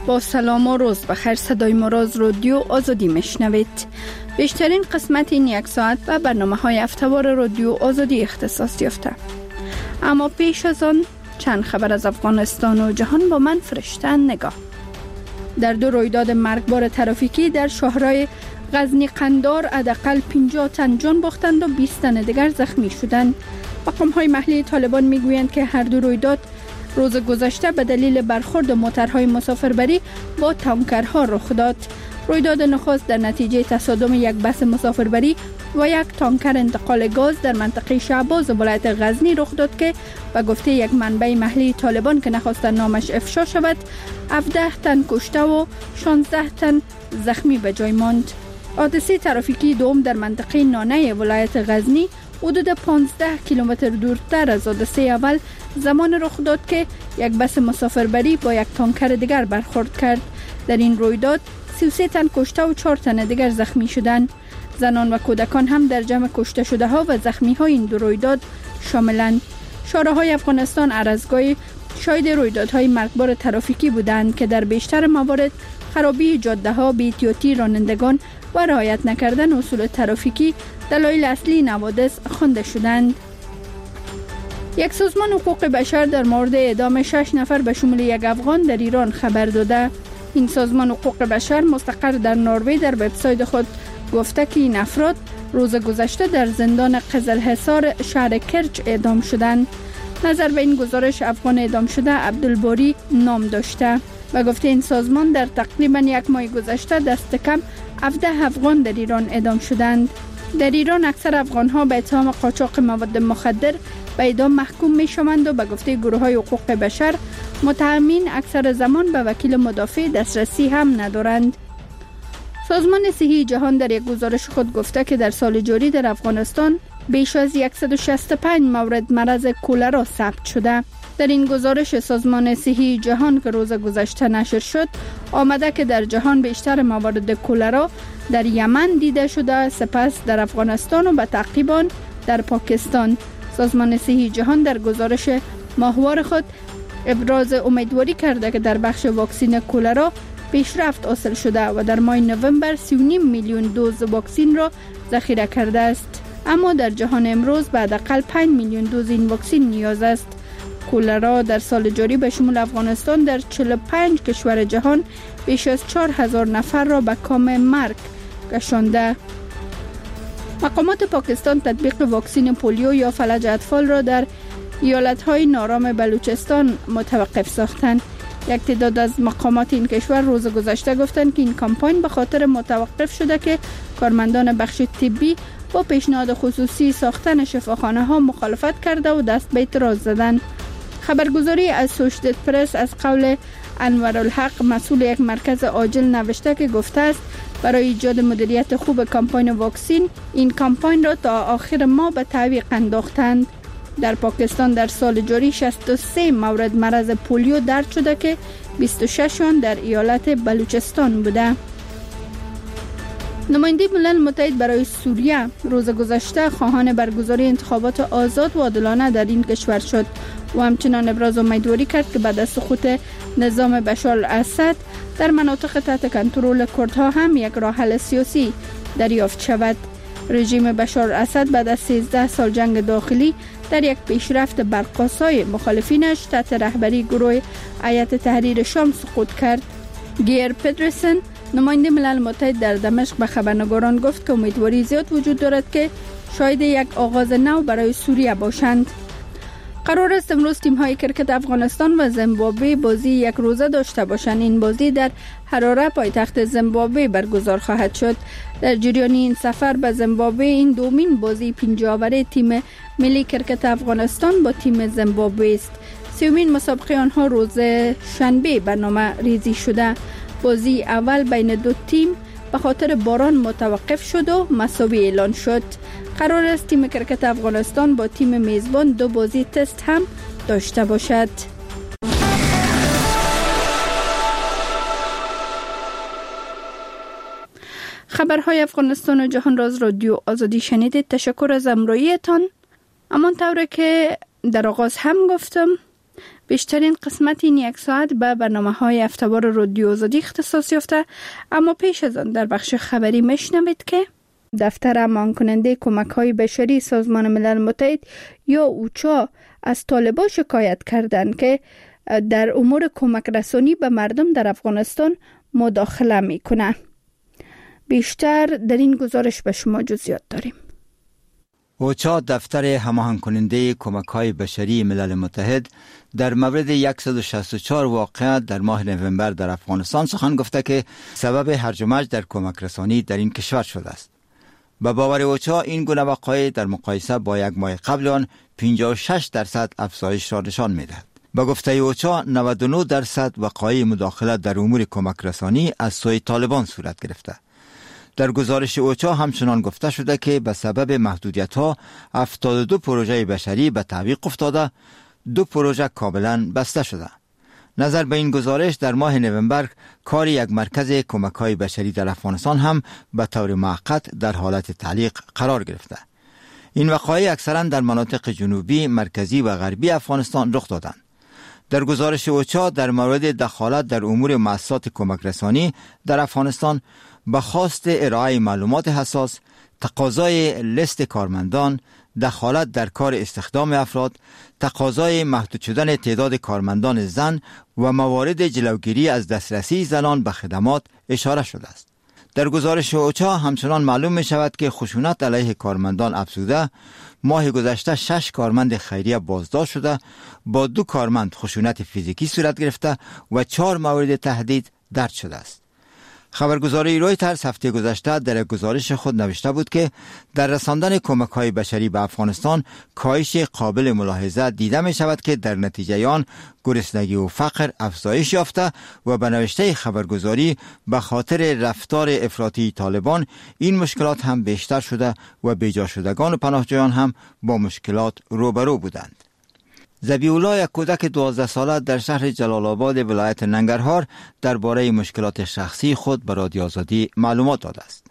با سلام و روز بخیر. صدای ما را از رادیو آزادی میشنوید. بیشترین قسمت این یک ساعت به برنامه‌های هفته‌وار رادیو آزادی اختصاص یافته. اما پیش از آن چند خبر از افغانستان و جهان با من فرشته نگاه. در دو رویداد مرگبار ترافیکی در شهرهای غزنی قندار حداقل 50 تن جان باختند و 20 تن دیگر زخمی شدند. مقام‌های محلی طالبان میگویند که هر دو رویداد روز گذشته به دلیل برخورد موترهای مسافربری با تانکرها رخ داد. رویداد نخست در نتیجه تصادم یک بس مسافربری و یک تانکر انتقال گاز در منطقه شعباز ولایت غزنی رخ داد که به گفته یک منبع محلی طالبان که نخواست نامش افشا شود 17 تن کشته و 16 تن زخمی به جای ماند. حادثه ترافیکی دوم در منطقه نانه ولایت غزنی حدود 15 کیلومتر دورتر از حادثه اول زمان رخ داد که یک بس مسافربری با یک تانکر دیگر برخورد کرد. در این رویداد 33 تن کشته و 4 تن دیگر زخمی شدند. زنان و کودکان هم در جمع کشته شده ها و زخمی های این دو رویداد شاملند. شارع‌های افغانستان عرضگاه شاهد رویدادهای مرگبار ترافیکی بودند که در بیشتر موارد خرابی جاده ها، بی‌احتیاطی رانندگان و رعایت نکردن اصول ترافیکی دلایل اصلی حوادث خوانده شدند. یک سازمان حقوق بشر در مورد اعدام 6 نفر به شمول یک افغان در ایران خبر داده. این سازمان حقوق بشر مستقر در نروژ در وبسایت خود گفته که این افراد روز گذشته در زندان قزلحصار شهر کرج اعدام شدند. نظر به این گزارش افغان اعدام شده عبدالباری نام داشته. و گفته این سازمان در تقریبا یک ماه گذشته دست کم 17 افغان در ایران اعدام شدند. در ایران اکثر افغان‌ها به اتهام قاچاق مواد مخدر به اعدام محکوم می‌شوند و به گفته گروه‌های حقوق بشر متهمین اکثر زمان به وکیل مدافع دسترسی هم ندارند. سازمان صحی جهان در یک گزارش خود گفته که در سال جاری در افغانستان بیش از 165 مورد مرض کولرا ثبت شده. در این گزارش سازمان صحی جهان که روز گذشته نشر شد آمده که در جهان بیشتر موارد کولرا در یمن دیده شده، سپس در افغانستان و به تعقیب آن در پاکستان. سازمان صحی جهان در گزارش ماهوار خود ابراز امیدواری کرده که در بخش واکسین کولرا پیشرفت حاصل شده و در ماه نوامبر 3.5 میلیون دوز واکسین را ذخیره کرده است. اما در جهان امروز به حداقل 5 میلیون دوز این واکسین نیاز است. کولرا در سال جاری به شمول افغانستان در 45 کشور جهان بیش از 4000 نفر را به کام مرگ کشانده. مقامات پاکستان تطبیق واکسین پولیو یا فلج اطفال را در ایالت‌های نارام بلوچستان متوقف ساختند. یک تعداد از مقامات این کشور روز گذشته گفتند که این کمپاین به خاطر متوقف شده که کارمندان بخش طبی با پیشنهاد خصوصی ساختن شفاخانه‌ها مخالفت کرده و دست به اعتراض زدند. خبرگزاری اسوشییتد پرس از قول انورالحق مسئول یک مرکز عاجل نوشته که گفته است برای ایجاد مدیریت خوب کمپاین واکسین این کمپاین را تا آخر ماه به تعویق انداختند. در پاکستان در سال جاری 63 مورد مرض پولیو درد شده که 26 آن در ایالت بلوچستان بوده. نماینده ملل متحد برای سوریه روز گذشته خواهان برگزاری انتخابات آزاد و عادلانه در این کشور شد و همچنان ابراز امیدواری کرد که بعد از سقوط نظام بشار الاسد در مناطق تحت کنترل کردها هم یک راه حل سیاسی دریافت شود. رژیم بشار الاسد بعد از 13 سال جنگ داخلی در یک پیشرفت برقاسای مخالفینش تحت رهبری گروه هیئت تحریر شام سقوط کرد. گیر پدرسن نماینده ملل متحد در دمشق به خبرنگاران گفت که امیدواری زیاد وجود دارد که شاید یک آغاز نو برای سوریه باشند. قرار است امروز تیم‌های کرکت افغانستان و زیمبابوه بازی یک روزه داشته باشند. این بازی در حراره پایتخت زیمبابوه برگزار خواهد شد. در جریان این سفر به زیمبابوه این دومین بازی پنجاوره تیم ملی کرکت افغانستان با تیم زیمبابوه است. سومین مسابقه آنها روز شنبه برنامه ریزی شده. بازی اول بین دو تیم به خاطر باران متوقف شد و مساوی اعلان شد. قرار است تیم کرکت افغانستان با تیم میزبان دو بازی تست هم داشته باشد. خبرهای افغانستان و جهان را از رادیو آزادی شنیدید. تشکر از همراهیتان. همانطور که در آغاز هم گفتم بیشترین قسمت این یک ساعت به برنامه‌های هفته‌وار رادیو آزادی اختصاص یافته، اما پیش از آن در بخش خبری میشنوید که دفتر امان کننده کمک‌های بشری سازمان ملل متحد یا اوچا از طالبان شکایت کردند که در امور کمک رسانی به مردم در افغانستان مداخله میکنند. بیشتر در این گزارش به شما جزئیات داریم. اوچا دفتر هماهنگ کننده کمک‌های بشری ملل متحد در مورد 164 واقعه در ماه نوامبر در افغانستان سخن گفته که سبب هرج و مرج در کمک رسانی در این کشور شده است. به باور اوچا این گونه وقایع در مقایسه با یک ماه قبل آن 56% افزایش را نشان می‌دهد. به گفته اوچا 99% وقایع مداخلت در امور کمک رسانی از سوی طالبان صورت گرفته. در گزارش اوچا همچنان گفته شده که به سبب محدودیت‌ها 72 پروژه بشری به تعویق افتاده، 2 پروژه کاملا بسته شده. نظر به این گزارش در ماه نوامبر کار یک مرکز کمک‌های بشری در افغانستان هم به طور موقت در حالت تعلیق قرار گرفته. این وقایع اکثرا در مناطق جنوبی، مرکزی و غربی افغانستان رخ دادند. در گزارش اوچا در مورد دخالت در امور مؤسسات کمک رسانی در افغانستان به خواست ارائه معلومات حساس، تقاضای لیست کارمندان، دخالت در کار استخدام افراد، تقاضای محدود شدن تعداد کارمندان زن و موارد جلوگیری از دسترسی زنان به خدمات اشاره شده است. در گزارش اوچا همچنان معلوم می شود که خشونت علیه کارمندان افزوده، ماه گذشته 6 کارمند خیریه بازداشت شده، با 2 کارمند خشونت فیزیکی صورت گرفته و 4 مورد تهدید درج شده است. خبرگزاری رویترز هفته گذشته در گزارش خود نوشته بود که در رساندن کمک‌های بشری به افغانستان کاهش قابل ملاحظه دیده می شود که در نتیجه آن گرسنگی و فقر افزایش یافته و به نوشته خبرگزاری به خاطر رفتار افراطی طالبان این مشکلات هم بیشتر شده و بیجا شدگان و پناهجویان هم با مشکلات روبرو بودند. ذبیح الله، یک کودک 12 ساله در شهر جلال آباد ولایت ننگرهار، درباره مشکلات شخصی خود به رادیو آزادی معلومات داده است.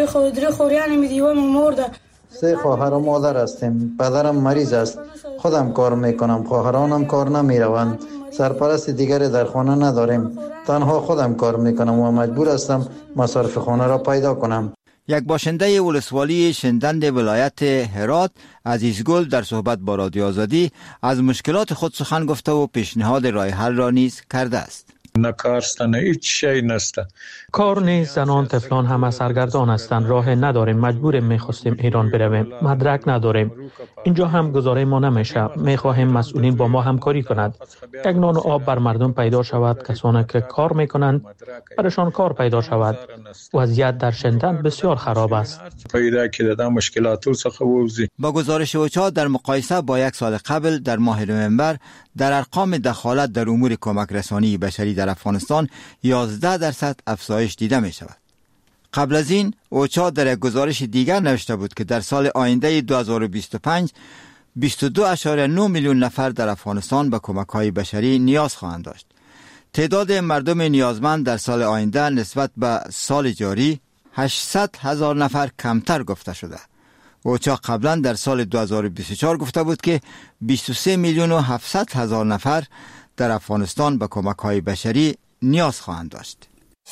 3 خواهر و مادر هستیم. پدرم مریض است. خودم کار میکنم. خواهرانم کار نمیروند. سرپرست دیگری در خانه نداریم. تنها خودم کار میکنم و مجبور هستم مصارف خانه را پیدا کنم. یک باشنده ولسوالی شندند ولایت هرات، عزیزگل، در صحبت با رادیو آزادی از مشکلات خود سخن گفته و پیشنهاد راه حل را نیز کرده است. نه کار است، نه هیچ شی نست. کار نیست، زنان طفلان همه سرگردان هستند. راه نداریم، مجبوریم میخواستیم ایران برویم، مدرک نداریم. اینجا هم گزاره ما نمیشه. میخواهیم مسئولین با ما همکاری کنند. یک نان و آب بر مردم پیدا شود، کسانی که کار میکنند برشان کار پیدا شود. وضعیت در شندند بسیار خراب است. پیدا کردن مشکلات با گزارش اوچا در مقایسه با 1 سال قبل در ماه نوامبر در ارقام دخالت در امور کمک رسانی بشری در افغانستان 11% افزایش دیده می شود. قبل از این اوچا در یک گزارش دیگر نوشته بود که در سال آینده 2025 22.9 میلیون نفر در افغانستان به کمک‌های بشری نیاز خواهند داشت. تعداد مردم نیازمند در سال آینده نسبت به سال جاری 800,000 نفر کمتر گفته شده. اوچا قبلا در سال 2024 گفته بود که 23 میلیون و 700,000 نفر در افغانستان به کمک‌های بشری نیاز خواهند داشت.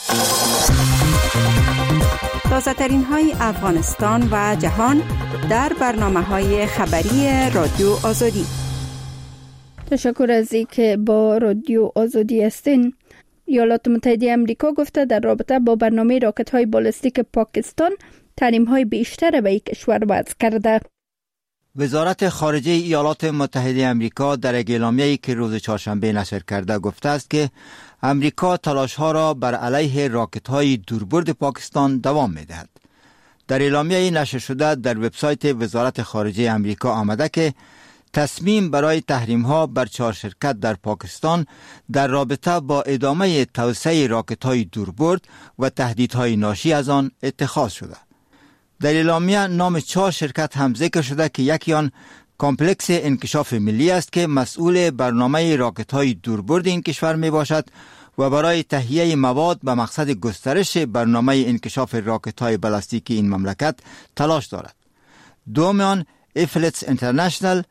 تازه‌ترین های افغانستان و جهان در برنامه‌های خبری رادیو آزادی. تشکر از اینکه با رادیو آزادی هستین. ایالات متحده آمریکا گفته در رابطه با برنامه راکت‌های بالستیک پاکستان تحریم‌های بیشتر به این کشور وضع کرده. وزارت خارجه ایالات متحده آمریکا در اعلامیه‌ای که روز چهارشنبه نشر کرده گفته است که آمریکا تلاش‌ها را بر علیه راکت‌های دوربرد پاکستان دوام می‌دهد. در اعلامیه نشر شده در وبسایت وزارت خارجه آمریکا آمده که تصمیم برای تحریم‌ها بر 4 شرکت در پاکستان در رابطه با ادامه توسعه راکت‌های دوربرد و تهدیدهای ناشی از آن اتخاذ شده. در اعلامیه نام 4 شرکت هم ذکر شده که یکی آن کمپلکس انکشاف ملی است که مسئول برنامه راکت‌های دوربرد این کشور می باشد و برای تهیه مواد به مقصد گسترش برنامه انکشاف راکت‌های بالستیکی این مملکت تلاش دارد. دوم آن افلتس اینترنشنال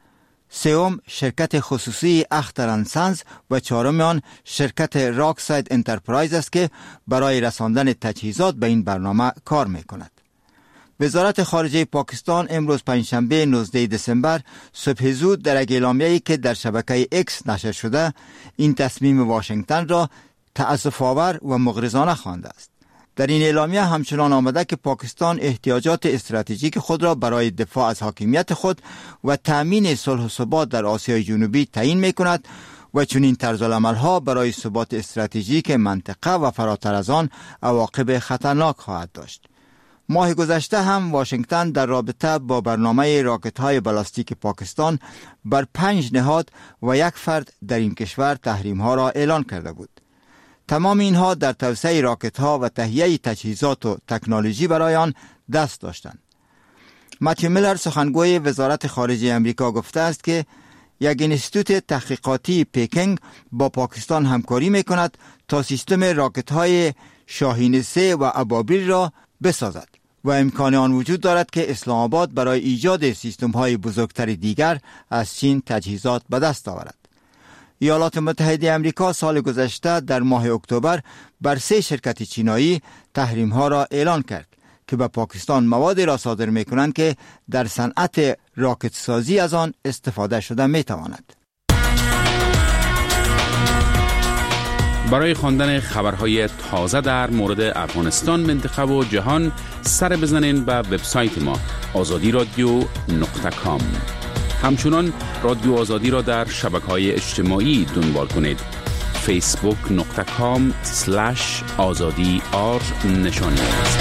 سوم شرکت خصوصی اختر اند سنز و چهارم آن شرکت راکساید انترپرایز است که برای رساندن تجهیزات به این برنامه کار میکند. وزارت خارجه پاکستان امروز پنجشنبه 19 دسامبر صبح زود در یک اعلامیه‌ای که در شبکه اکس نشر شده این تصمیم واشنگتن را تأسف‌آور و مغرضانه خوانده است. در این اعلامیه همچنان آمده که پاکستان احتیاجات استراتژیک خود را برای دفاع از حاکمیت خود و تأمین صلح و ثبات در آسیای جنوبی تعیین می‌کند و چنین طرزالعمل‌ها برای ثبات استراتژیک منطقه و فراتر از آن عواقب خطرناک خواهد داشت. ماه گذشته هم واشنگتن در رابطه با برنامه راکت‌های بالاستیک پاکستان بر 5 نهاد و 1 فرد در این کشور تحریم‌ها را اعلان کرده بود. تمام اینها در توسعه راکت‌ها و تهیه تجهیزات و تکنولوژی برای آن دست داشتند. متیو میلر سخنگوی وزارت خارجه امریکا گفته است که یک انستیتوت تحقیقاتی پکینگ با پاکستان همکاری می‌کند تا سیستم راکت‌های شاهین 3 و ابابیل را بسازد و امکان آن وجود دارد که اسلام آباد برای ایجاد سیستم‌های بزرگتر دیگر از چین تجهیزات به دست آورد. ایالات متحده امریکا سال گذشته در ماه اکتبر بر 3 شرکت چینایی تحریم‌ها را اعلان کرد که به پاکستان مواد را صادر می‌کنند که در صنعت راکت سازی از آن استفاده شده می‌تواند. برای خواندن خبرهای تازه در مورد افغانستان، منطقه و جهان سر بزنین به وبسایت ما azadiradio.com. همچنان رادیو آزادی را در شبکه‌های اجتماعی دنبال کنید. facebook.com/azadi_r نشانی است.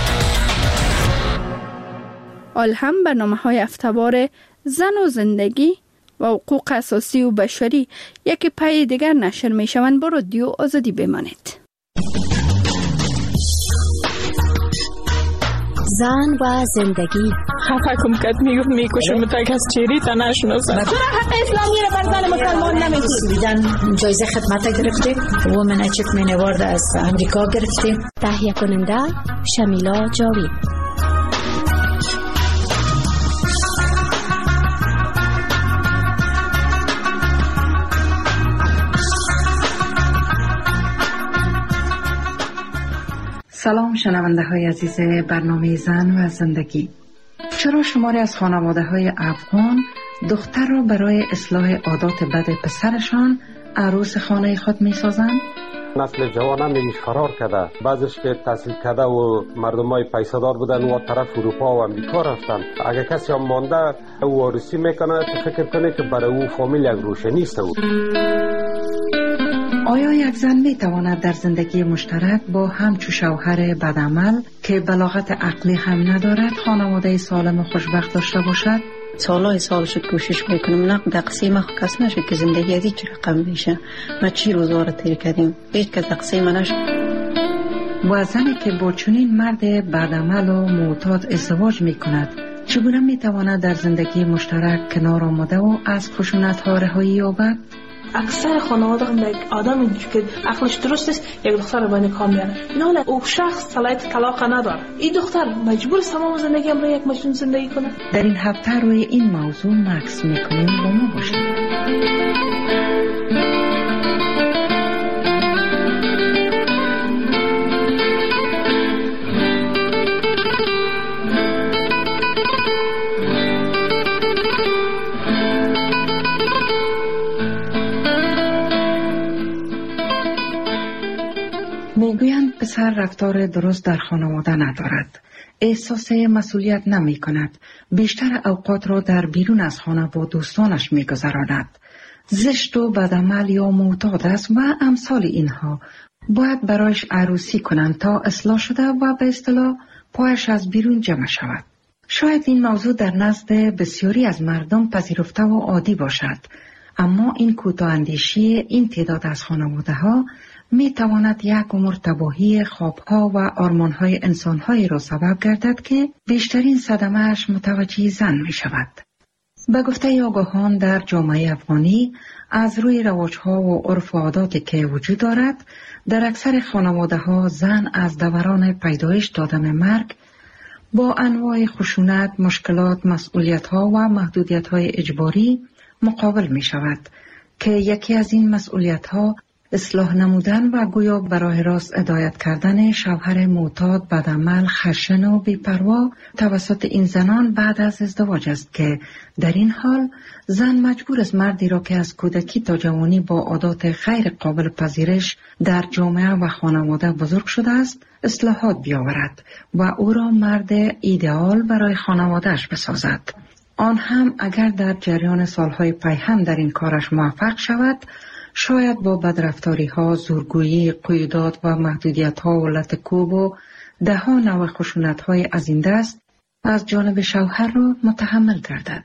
آل هم برنامه‌های هفته‌وار زن و زندگی و حقوق اساسی و بشری یکی پای دیگر نشر می شوند. با رادیو آزادی بمانید. زن و زندگی. خفه کم کد میکشم تا کس چیری تا نشناسم. چرا حق اسلامی را بر زن مسلمان نمیدید؟ سویدن جایزه خدمت گرفتیم. وومن اچیومنت اوارد از امریکا گرفتیم. تهیه کننده شمیلا جاوید. سلام شنونده های عزیز برنامه زن و زندگی. چرا شماری از خانواده های افغان دختر را برای اصلاح عادات بد پسرشان عروس خانه خود می سازند؟ نسل جوان هم میگیش فرار کرده، بعضش که تحصیل کرده و مردم های پیسدار بودن و طرف اروپا و امریکا رفتن. اگر کسی هم مانده او عروسی میکنه تو فکر کنه که برای او فامیل یک روشنی است. آیا یک زن می تواند در زندگی مشترک با همچو شوهر بدعمل که بلاغت عقلی هم ندارد خانواده سالم و خوشبخت داشته باشد؟ سالهای سال شد کوشش میکنم نقد تقسیم کس نشد که زندگی از هیچ رقم میشه. ما چی روزوار تیر کردیم هیچ کس تقسیم نشد. و زنی که با چنین مرد بدعمل و معتاد ازدواج میکند چگونه میتواند در زندگی مشترک کنار آمده و از خشونت ها رهایی یابد؟ اکثر خانواده هم یک آدمی که عقلش درست است یک دختر به نکاح میاره، نه او شخص صلاحیت طلاق نداره. این دختر مجبور است تمام زندگی هم را یک مجنون زندگی کنه. در این هفته روی این موضوع مکس میکنیم. با ما باشید. میگویند پسر رفتار درست در خانواده ندارد، احساس مسئولیت نمی کند، بیشتر اوقات را در بیرون از خانه با دوستانش می گذراند، زشت و بدعمل یا معتاد است و امثال اینها. باید برایش عروسی کنند تا اصلاح شده و به اصطلاح پایش از بیرون جمع شود. شاید این موضوع در نزد بسیاری از مردم پذیرفته و عادی باشد، اما این کوتاه‌اندیشی این تعداد از خانواده ها می تواند یک عمر تباهی خوابها و آرمانهای انسانهایی را سبب گردد که بیشترین صدمه‌اش متوجه زن می شود. به گفته آگاهان در جامعه افغانی از روی رواجها و عرف و عاداتی که وجود دارد در اکثر خانواده ها زن از دوران پیدایش تا دم مرگ با انواع خشونت، مشکلات، مسئولیت‌ها و محدودیت‌های اجباری مقابل می شود که یکی از این مسئولیت ها اصلاح نمودن و گویا برای راست هدایت کردن شوهر معتاد بدعمل خشن و بی‌پروا توسط این زنان بعد از ازدواج است که در این حال زن مجبور است مردی را که از کودکی تا جوانی با عادات غیر قابل پذیرش در جامعه و خانواده بزرگ شده است اصلاحات بیاورد و او را مرد ایدئال برای خانوادهش بسازد. آن هم اگر در جریان سالهای پی در این کارش موفق شود، شاید با بدرفتاری ها، زورگویی، قیودات و محدودیت ها و لطکوب و ده ها نوع خشونت های از این دست از جانب شوهر را متحمل گردد.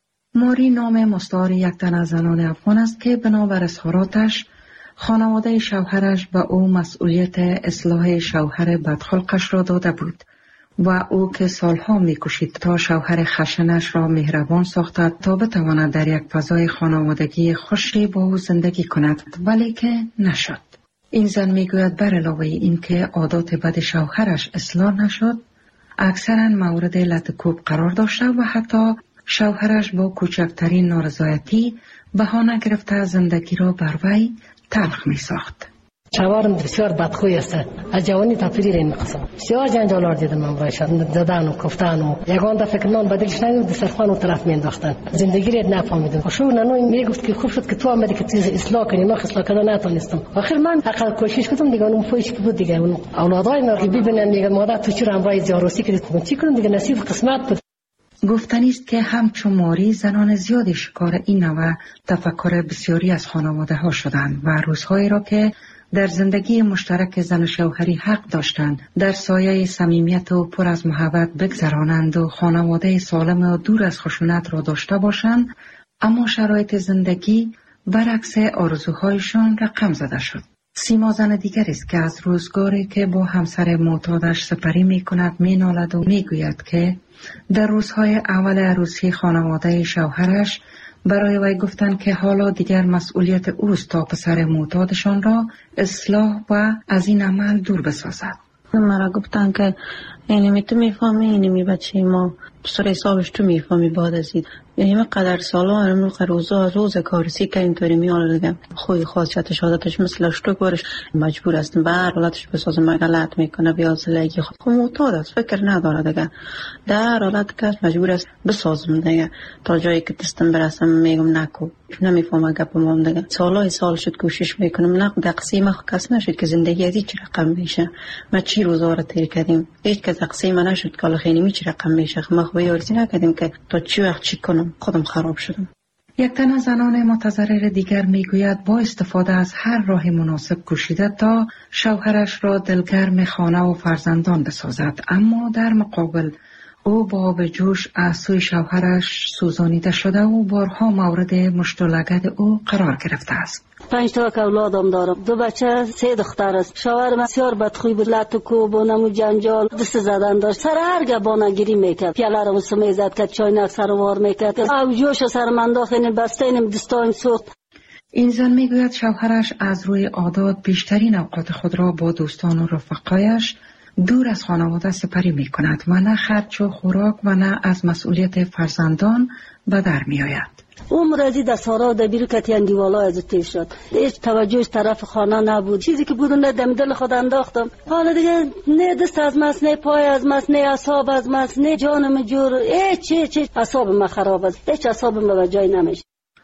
ماری نام مستعار یک تن از زنان افغان است که بنابر اظهاراتش خانواده شوهرش به او مسئولیت اصلاح شوهر بدخلقش را داده بود و او که سالها می‌کوشید تا شوهر خشنش را مهربان ساختد تا بتواند در یک فضای خانوادگی خوشی با او زندگی کند، ولی که نشد. این زن میگوید بر علاوه این که عادات بد شوهرش اصلاح نشد، اکثرا مورد لطکوب قرار داشته و حتی شوهرش با کوچکترین نارضایتی بهانه گرفته زندگی را بر وی تلخ می‌ساخت. شوهرم بسیار بدخوی است. از جوانی تا پیری این قسم بسیار جنجالار دیدم من برایشان، زدن و کفتن و یگان دفعه که نان بدلش نگید دسترخوان و طرف مینداختن. زندگی را نفهمیدم. شو نانو میگفت که خوب شد که تو آمدی که چیز اصلاح کنی، من اصلاح کردن نتونستم. آخر من حقیقت کوشش کردم دیگه، اون فویش که بود دیگه، اون اولادای ما که ببینن میگه مادر تو چرا امرای زیاروسی کردی، چی کنم دیگه، نصیب قسمت بود. گفتنی است که همچون ماری زنان زیادی شکار این نوع تفکر بسیاری از خانواده ها شدند و روزهایی را که در زندگی مشترک زن و شوهری حق داشتند در سایه صمیمیت و پر از محبت بگذرانند و خانواده سالم و دور از خشونت را داشته باشند، اما شرایط زندگی برعکس آرزوهایشان رقم زده شد. سیما زن دیگری است که از روزگاری که با همسر معتادش سپری می کند می نالد و می گوید که در روزهای اول عروسی خانواده شوهرش برای وی گفتند که حالا دیگر مسئولیت اوست تا پسر معتادشان را اصلاح و از این عمل دور بسازد. مرا گفتن که اینمی تو میفهمی، اینمی بچه ما سر حسابش تو میفهمی بعد از این یعنی قدر سالا امروز روز کارسی که اینطوری میاره دیگه خوی خاصیتش عادتش مثل اشتوک بارش مجبور است به هر حالتش بسازه، غلط میکنه بیازلگی خود معتاد است، فکر نداره دیگه، در حالت که مجبور است بسازم دیگه تا جایی که دستم برسم میگم نکو، نمیفهمه گپم دیگه. سال شد کوشش میکنم نه تقسیم کس نشد که زندگی از چه رقم میشه، ما چی روزا رو طی کردیم هیچ که تقسیم نشد که خیلی می چه رقم میشه، ما خوبی آرزو نکردیم که تا چی وقت چی کنم، خودم خراب شدم. یک تن از زنان متضرر دیگر میگوید با استفاده از هر راه مناسب کوشیده تا شوهرش را دلگرم خانه و فرزندان بسازد، اما در مقابل او با آب جوش از سوی شوهرش سوزانیده شده و بارها مورد مشت و لگد او قرار گرفته است. 5 تا اولادم دارم، 2 بچه 3 دختر است. شوهرم بسیار بدخوی بود، لطکوب و نمو جنجال، دست زدن داشت، سر هر گبانه گیری میکرد، پیاله رو سمیزد کرد، چاینک سر وار میکرد، آب جوش سر من داخل بسته اینم دستان سوخت. این زن میگوید شوهرش از روی عادات بیشترین اوقات خود را با دوستان و رفقایش دور از خانواده سپری می کند و نه خرج و خوراک و نه از مسئولیت فرزندان به در می آید. اون مرزی در سارا و در بیرو کتیان دیوالا از تیر شد، هیچ توجهش طرف خانه نبود، چیزی که بود نه دم دل خود انداختم، حالا دیگه نه دست از ماست، نه پای از ماست، نه اعصاب از ماست، نه جانم جور، هیچ اعصاب ما خراب است، هیچ اعصاب ما به جای نمیشه.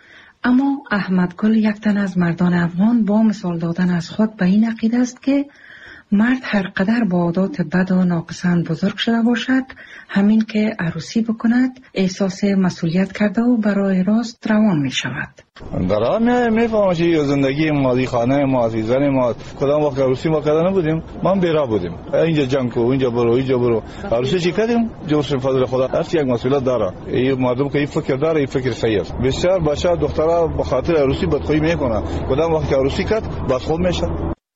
اما احمد گل یک تن از مردان افغان با مثال دادن از خود به این عقیده است که مرد هر قدر با عادات بد و ناپسند بزرگ شده باشد، همین که عروسی بکند احساس مسئولیت کرده و برای راست روان می شود. درام میفهمم که زندگی مالی خانه ما عزیزان ما کدام وقت عروسی ما کردن نبودیم، ما بیرا بودیم، اینجا جنگ کو، اینجا برو عروسی چی کردیم، جورش فضل خدا هر یک مسئولیت داره. این مردم که این فکر داره، این فکر صحیح است. بسیار بچه دخترها به خاطر عروسی بدخویی میکنه، کدام وقت عروسی کرد بدخو میشه.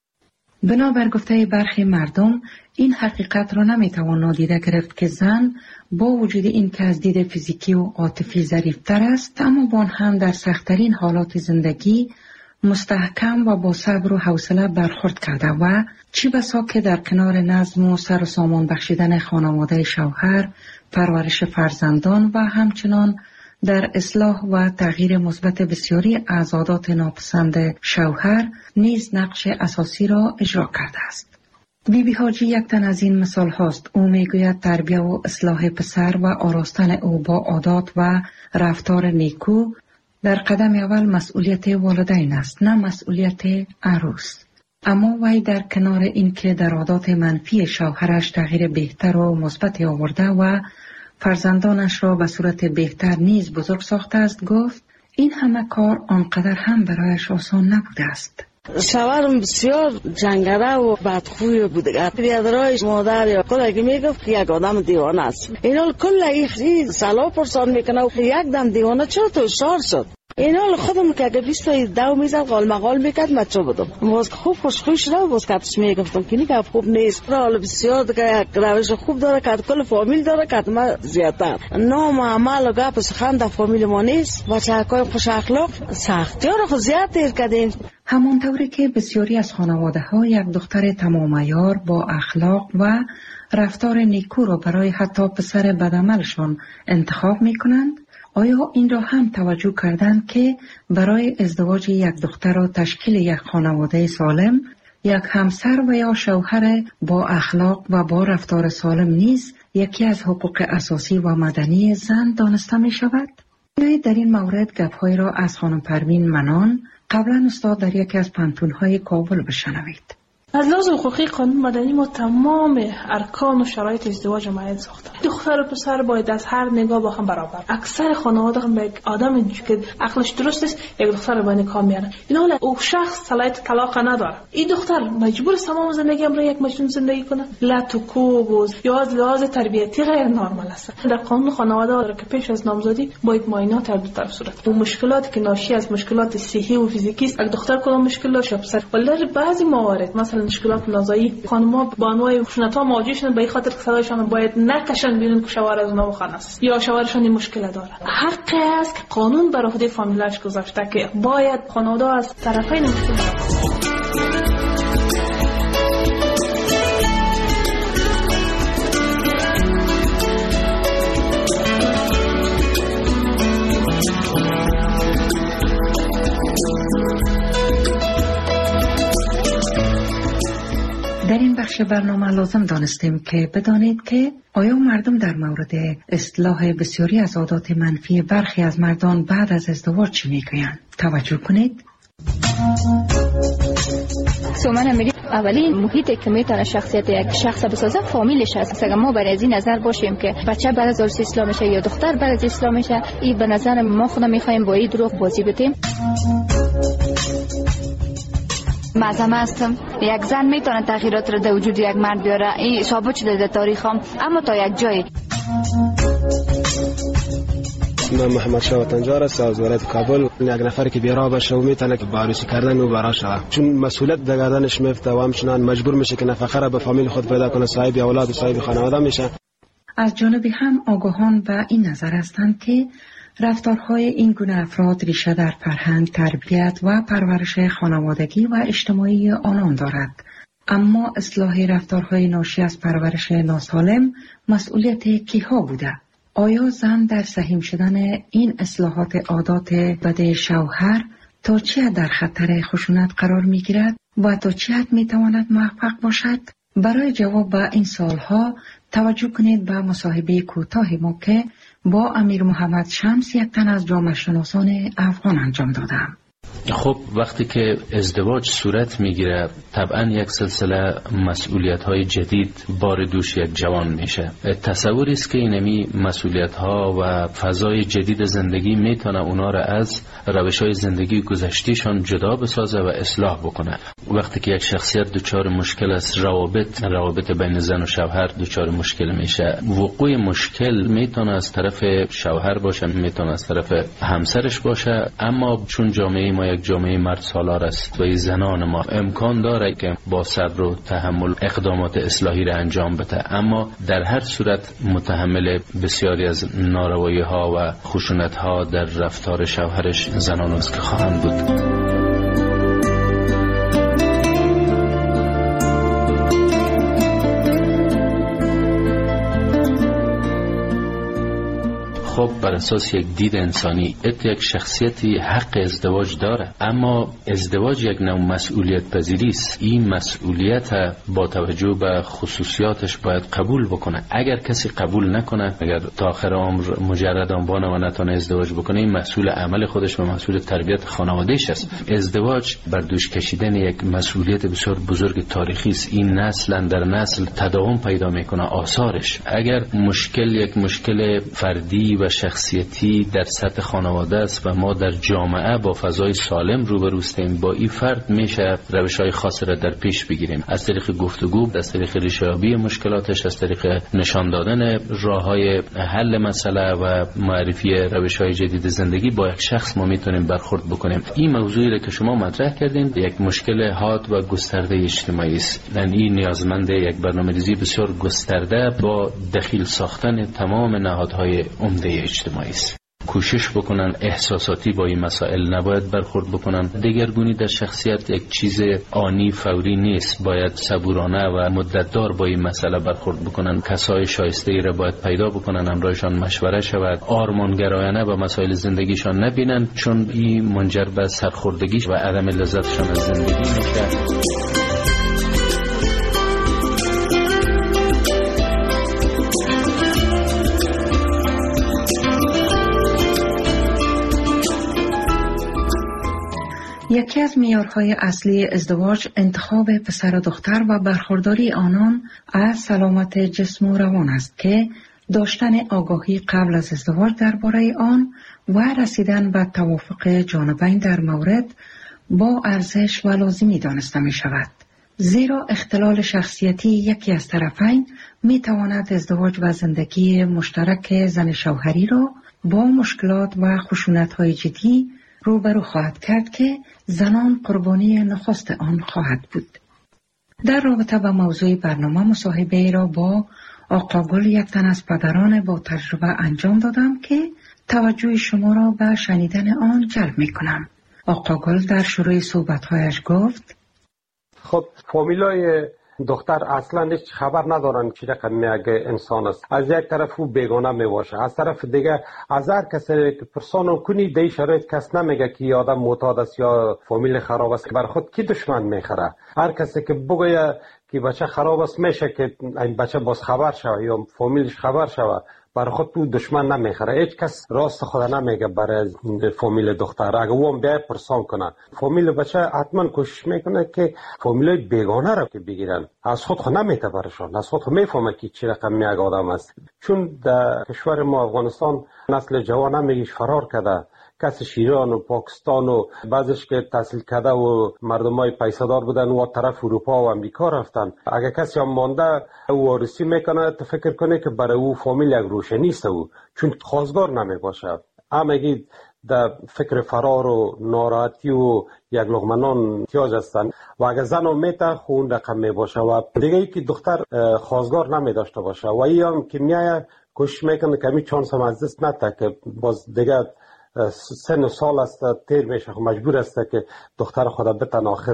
بنابر گفته برخی مردم این حقیقت را نمیتوان نادیده گرفت که زن با وجود این که از دید فیزیکی و عاطفی ظریف‌تر است، اما با هم در سخت‌ترین حالات زندگی مستحکم و با صبر و حوصله برخورد کرده و چی بسا که در کنار نظم و سر و سامان بخشیدن خانواده شوهر، پرورش فرزندان و همچنان در اصلاح و تغییر مثبت بسیاری از عادات ناپسند شوهر نیز نقش اساسی را اجرا کرده است. بیبی حاجی یک تن از این مثال هاست. او میگوید تربیه و اصلاح پسر و آراستن او با عادات و رفتار نیکو در قدم اول مسئولیت والدین است، نه مسئولیت عروس. اما وی در کنار اینکه در عادات منفی شوهرش تغییر بهتر و مثبت آورده و فرزندانش را به صورت بهتر نیز بزرگ ساخته است، گفت این همه کار آنقدر هم برایش آسان نبوده است. شوهرم بسیار جنگره و بدخوی بوده. بیادرایش مادر یا کلگی میگفت که یک آدم دیوانه است. اینال کلگی سلام پرسان میکنه و یک دم دیوانه چرا تو شار شد؟ اینال خودم که اگه 22 میزد قال میکرد من چه بودم. باز خوب خوش رو باز کتش میگفتم که نیگه خوب نیست. حالا بسیار دیگه روش خوب داره که کل فامیل داره که ما زیادتر. نام عمل و گپ سخن در فامیل ما نیست. بچه‌های خوش اخلاق سختی ها رو خود زیاد دیر کردیم. همانطوری که بسیاری از خانواده ها یک دختر تمام عیار با اخلاق و رفتار نیکو را برای حتی پسر بدعملشان انتخاب می کنند، آیا این را هم توجه کردند که برای ازدواج یک دختر و تشکیل یک خانواده سالم، یک همسر و یا شوهر با اخلاق و با رفتار سالم نیز یکی از حقوق اساسی و مدنی زن دانسته می شود؟ در این مورد گپ‌های را از خانم پروین منان، قبلا استاد در یکی از پانتون‌های کابل بشنوید. از لحاظ حقوقی قانون مدنی ما تمام ارکان و شرایط ازدواج معین ساختیم. دختر و پسر باید از هر نگاه با هم برابر. اکثر خانواده هم یک آدم که عقلش درست است یک دختر با نکاح میاره. این حالا او شخص صلاحیت طلاق نداره. این دختر مجبور است تمام زندگی هم را یک مجنون زندگی کنه. لط و کوب یا از لحاظ تربیتی غیر نرمال است. در قانون خانواده داره که پیش از نامزدی باید معاینات هر دو طرف صورت. اون مشکلاتی که ناشی از مشکلات صحی و فیزیکی است، یک دختر کدام مشکل داره پسر. ولی در بعضی موارد مثلا مشکلات نازایی خانم‌ها با انواع خشونت‌ها مواجه شدن به خاطر که صدایشان باید نکشن بیرون که شوهر از اونها بخوان است یا شوهرشان این مشکل داره. حق است که قانون بر عهده فامیلش گذاشته که باید خانواده از طرفین مشکل در این بخش برنامه لازم دانستیم که بدانید که آیا مردم در مورد اصلاح بسیاری از عادات منفی برخی از مردان بعد از ازدواج چی میگویند؟ توجه کنید. سومن میری اولی محیطی که میتونه شخصیت یک شخص بسازه فامیلش هست. اگر ما برای از این نظر باشیم که بچه بعد از عروسی اسلام میشه یا دختر بعد از اسلام میشه، این به نظر ما خودمون میخوایم با این دروغ بازی بدیم. معظمه هستم. یک زن میتونه تغییرات را در وجود یک مرد بیاره، این ثابت شده در تاریخ هم، اما تا یک جایی. من محمد شاه وطنجار است از ولایت کابل. یک نفر که بیراه باشه و میتونه که عروسی کردن و برا شود، چون مسئولیت در گردنش میفته و همچنان مجبور میشه که نفقه را به فامیل خود پیدا کنه، صاحب اولاد و صاحب خانواده میشه. از جانب هم آگاهان به این نظر هستند که رفتارهای این گونه افراد ریشه در فرهنگ، تربیت و پرورش خانوادگی و اجتماعی آنان دارد. اما اصلاح رفتارهای ناشی از پرورش ناسالم مسئولیت کیها بوده؟ آیا زن در سهیم شدن این اصلاحات عادات بد شوهر تا چه حد در خطر خشونت قرار می گیرد و تا چه حد می تواند موفق باشد؟ برای جواب به این سوالها توجه کنید به مصاحبه کوتاه ما که با امیر محمد شمس، یک تن از جامعه شناسان افغان، انجام دادم. خب وقتی که ازدواج صورت میگیره طبعا یک سلسله مسئولیت های جدید بار دوش یک جوان میشه. تصوری است که اینمی مسئولیت ها و فضای جدید زندگی میتونه اونا را از روش های زندگی گذشتیشان جدا بسازه و اصلاح بکنه. وقتی که یک شخصیت دچار مشکل است، روابط بین زن و شوهر دچار مشکل میشه. وقوع مشکل میتونه از طرف شوهر باشه، میتونه از طرف همسرش باشه، اما چون جامعه ما یک جامعه مرد سالار است و زنان ما امکان داره که با صبر و تحمل اقدامات اصلاحی را انجام بده، اما در هر صورت متحمل بسیاری از ناروایی ها و خشونت ها در رفتار شوهرش زنان است که خواهند بود. خب بر اساس یک دید انسانی یک شخصیتی حق ازدواج داره، اما ازدواج یک نوع مسئولیت پذیری است. این مسئولیت با توجه به خصوصیاتش باید قبول بکنه. اگر کسی قبول نکنه، اگر تا آخر عمر مجرد آنبانه و نتونه ازدواج بکنه، این مسئول عمل خودش و مسئول تربیت خانوادهش است. ازدواج بر دوش کشیدن یک مسئولیت بسیار بزرگ تاریخی است. این نسل در نسل تداوم پیدا میکنه آثارش. اگر یک مشکل فردی و شخصیتی در سطح خانواده است و ما در جامعه با فضای سالم روبرو هستیم، با این فرد میشه روش‌های خاص را در پیش بگیریم، از طریق گفتگو، از طریق ریشه‌یابی مشکلاتش، از طریق نشان دادن راه‌های حل مسئله و معرفی روش‌های جدید زندگی با یک شخص ما میتونیم برخورد بکنیم. این موضوعی را که شما مطرح کردین یک مشکل حاد و گسترده اجتماعی است. این نیازمند یک برنامه‌ریزی بسیار گسترده با دخیل ساختن تمام نهادهای عمده اجتماعی است. کوشش بکنن احساساتی با این مسائل نباید برخورد بکنن. دگرگونی در شخصیت یک چیز آنی فوری نیست، باید صبورانه و مدتدار با این مسئله برخورد بکنن. کسای شایسته ای را باید پیدا بکنن، همراهشان مشوره شود، آرمانگرایانه به مسائل زندگیشان نبینن، چون این منجر به سرخوردگی و عدم لذتشان از زندگی میشه. یکی از معیارهای اصلی ازدواج انتخاب پسر و دختر و برخورداری آنان از سلامت جسم و روان است که داشتن آگاهی قبل از ازدواج درباره آن و رسیدن به توافق جانبین در مورد با ارزش و لازمی دانسته می شود. زیرا اختلال شخصیتی یکی از طرفین می تواند ازدواج و زندگی مشترک زن شوهری را با مشکلات و خشونت‌های جدی روبرو خواهد کرد که زنان قربانی نخست آن خواهد بود. در رابطه با موضوع برنامه مصاحبه ای را با آقا گل، یک تن از پدران با تجربه انجام دادم که توجه شما را به شنیدن آن جلب می کنم. آقا گل در شروع صحبت‌هایش گفت: خب فامیلای دختر اصلا هیچ خبر ندارن چی رقم یک انسان است. از یک طرف او بیگانه می باشه، از طرف دیگه از هر کسی که پرسان کنی دی شرایط کس نمیگه که آدم معتاد است یا فامیل خراب است. بر خود کی دشمن میخره؟ هر کسی که بگه که بچه خراب است میشه که این بچه باز خبر شوه یا فامیلش خبر شوه، برای خود تو دشمن نمیخره. هیچ کس راست خدا نمیگه برای فامیل دختر. اگه او هم بیای پرسان کنه فامیل بچه حتما کوشش میکنه که فامیلای بیگانه را که بگیرن. از خود نمیته برشان، از خود میفهمه که چی رقم یک آدم است. چون در کشور ما افغانستان نسل جوان همیش فرار کرده. کسش ایران و پاکستان و بعضش که تحصیل کرده و مردمای پیسه‌دار بودن و طرف اروپا و امریکا رفتن. اگه کسی هم مانده او وارثی میکنه، تو فکر کنه که برای او فامیل یک روشنی است، او چون خواستگار نمی باشه. همگی در فکر فرار و ناراحتی و یک لقمه نان احتیاج هستن و اگه زن هم میته خون رقم می باشه و دیگه ای که دختر خواستگار نمی داشته باشه و ای هم که میایه کوشش میکنه که می چانس هم از دست نده که باز دیگه سن و سال است تیر میشه، مجبور است که دختر خود بتن آخر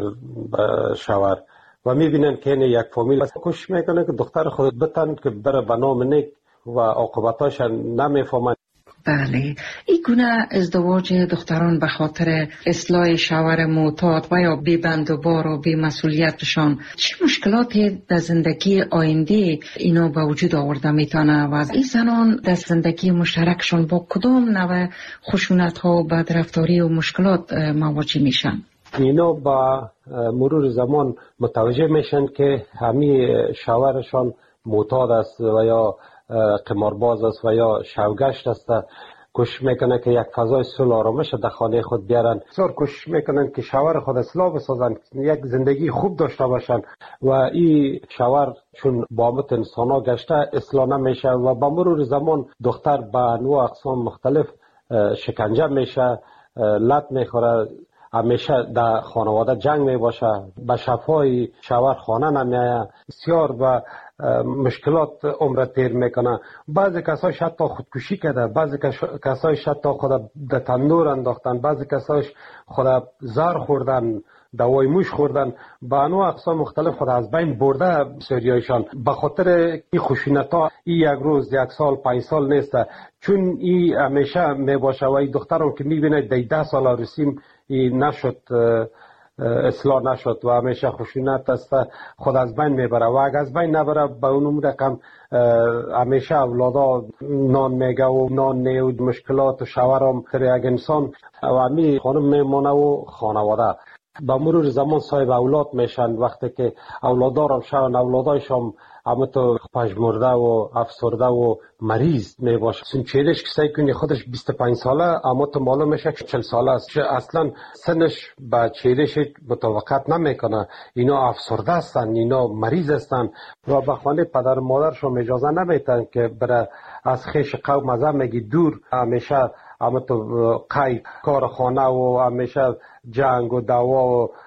شوهر و میبینن که این یک فامیل کوشش میکنه که دختر خود بتن که بره به نام نیک و عاقبتاش نمیفهمن. بله، این گونه ازدواج دختران به خاطر اصلاح شوهر معتاد و یا بی بند و بار و بی مسئولیتشان چه مشکلاتی در زندگی آینده اینا به وجود آورده میتونه و این زنان در زندگی مشترکشان با کدام نوع خشونت ها و بدرفتاری و مشکلات مواجه میشن؟ اینا با مرور زمان متوجه میشن که همین شوهرشان معتاد است و یا قمارباز است و یا شوگشت است. کوشش میکنه که یک فضای صلح و آرامش در خانه خود بیارن. بسیار کوشش میکنن که شوهر خود اصلاح بسازن، یک زندگی خوب داشته باشن و این شوهر چون بابت انسانا گشته اصلاح نمیشه و با مرور زمان دختر به انواع اقسام مختلف شکنجه میشه، لط میخوره، همیشه در خانواده جنگ می باشه، به شفای شوهر خانه نمیایه، بسیار به مشکلات عمر تیر میکنه. بعضی کسایش حتی خودکشی کرده، بعضی کسایش حتی خود در تندور انداختن، بعضی کسایش خود زهر خوردن، دوای موش خوردن، با انواع اقسام مختلف خود از بین برده بسیاریشان. به خاطر این خشونت‌ها این یک روز، یک سال، 5 سال نیست، چون این همیشه میباشه و این دخترم که میبینید 10 سال عروسیم این نشد، اصلاح نشد و همیشه خشونت است، خود از بین میبره و اگر از بین نبره به اون رقم همیشه اولادا نان میگه و نان نه و مشکلات و شوهرم تر یک انسان و همی خانم میمونه و خانواده با مرور زمان صاحب اولاد میشن. وقتی که اولادارم شون، اولادایشم اما تو پژمرده و افسرده و مریض میباشه. سن چهرش کسایی کنی خودش 25 ساله اما تو معلوم میشه 40 ساله است، اصلا سنش با چهرش مطابقت نمیکنه. اینا افسرده هستن، اینا مریض هستن و به خانه پدر مادرشون اجازه نمیتن که بره از خیش قوم مزه میگی دور. همیشه اما تو قید کار خانه و همیشه جنگ و دعوا و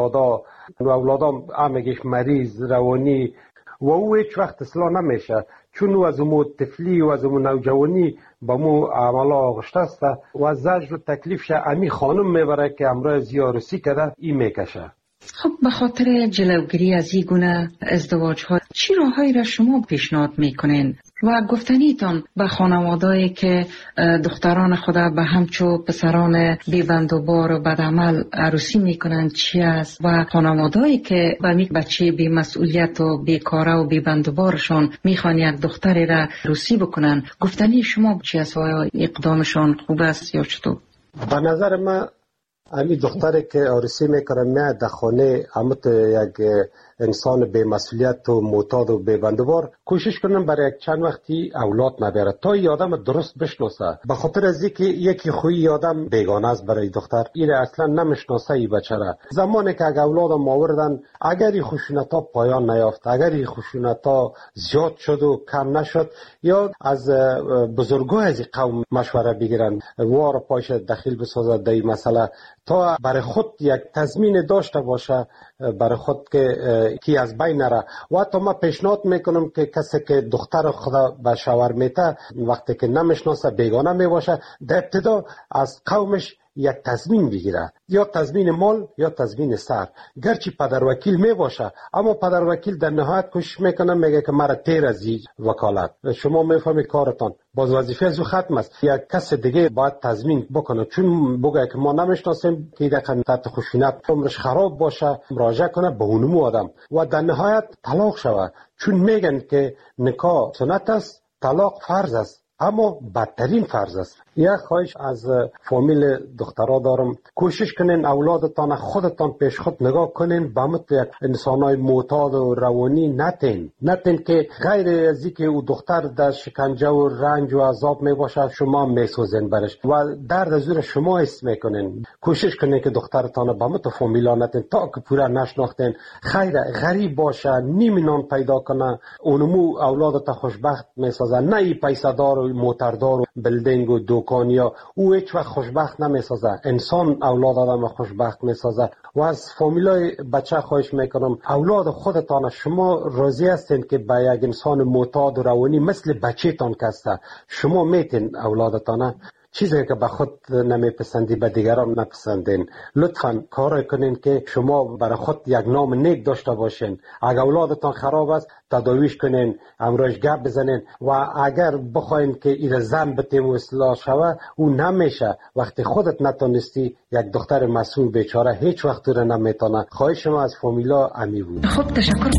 اولادا همگیش مریض روانی و او هیچ وقت اصلاح نمیشه، چون او از امو طفلی و از امو نوجوانی با مو عملا آغشته است و زجر و تکلیفش امی خانم میبره که امروز زیارسی کرده این میکشه. خب به خاطر جلوگیری از این گونه ازدواج ها چی راههایی را شما پیشنهاد میکنین و گفتنیتان به خانوادهایی که دختران خدا به همچو پسران بیبند و بار و بدعمل عروسی میکنن چی است و خانوادهایی که به می بچه بی مسئولیت و بیکاره و بیبند و بارشان میخوان یک دختری را عروسی بکنن، گفتنی شما چی است و اقدامشان خوب است یا چطور؟ به نظر من امی دختری که عروسی میکنه میاد در خانه امت یک انسان به مسئولیت و معتاد و به بندوار کوشش کنن برای یک چند وقتی اولاد نبره تا این آدم درست بشناسه. به خاطر از اینکه یکی خوی آدم بیگانه است برای دختر، این اصلا نمیشناسه این بچه را. زمانی که اگه اولادم آوردن اگر این خشونت‌ها پایان نیافت، اگر این خشونت‌ها زیاد شد و کم نشد، یا از بزرگای از قوم مشوره بگیرن وار پایش دخیل بسازه در این مسئله تا برای خود یک تضمین داشته باشه برای خود که کی از بین نره. و حتی ما پیشنهاد میکنم که کسی که دختر خدا به شوهر میته وقتی که نمیشناسه بیگانه میباشه در ابتدا از قومش یک تضمین بگیره، یا تضمین مال یا تضمین سر. گرچه پدر وکیل می باشه اما پدر وکیل در نهایت کوشش میکنه میگه که مرا تیر از این وکالت شما میفهمی کارتان باز وظیفه از او ختم است، یک کس دیگه باید تضمین بکنه، چون بگه که ما نمیشناسیم که دقیقا تحت خشونت عمرش خراب باشه مراجعه کنه به اونمو آدم و در نهایت طلاق شود. چون میگن که نکاح سنت است، طلاق فرض است، اما بدترین فرض است. یک خواهش از فامیل دخترها دارم، کوشش کنین اولادتان خودتان پیش خود نگاه کنین، به مت یک انسانای معتاد و روانی نتین که غیر از اینکه او دختر در شکنجه و رنج و عذاب می باشه شما میسوزین برش و درد زور شما حس میکنین. کوشش کنین که دخترتان به مت فامیلا نتین تا که پورا نشناختین، خیر غریب باشه نیم نان پیدا کنه اونمو اولادت خوشبخت میسازه، نه ای پیسه دار و موتردار و بلدینگ و دکانیا او هیچ وقت خوشبخت نمیسازه. انسان اولاد آدم خوشبخت میسازه. و از فامیلای بچه خواهش میکنم اولاد خودتان شما راضی هستین که به یک انسان معتاد و روانی مثل بچه تان کسته شما میتین اولادتان چیزی که به خود نمیپسندی به دیگران نپسندین. لطفاً کار کنین که شما برای خود یک نام نیک داشته باشین. اگر اولادتان خراب است تداویش کنین، امروز گپ بزنین و اگر بخواین که این زن بتیم و اصلاح شوه او نمیشه. وقتی خودت نتونستی یک دختر مسئول بیچاره هیچ وقت رو نمیتونه. خواهش ما از فامیلا امی بود. خب تشکر.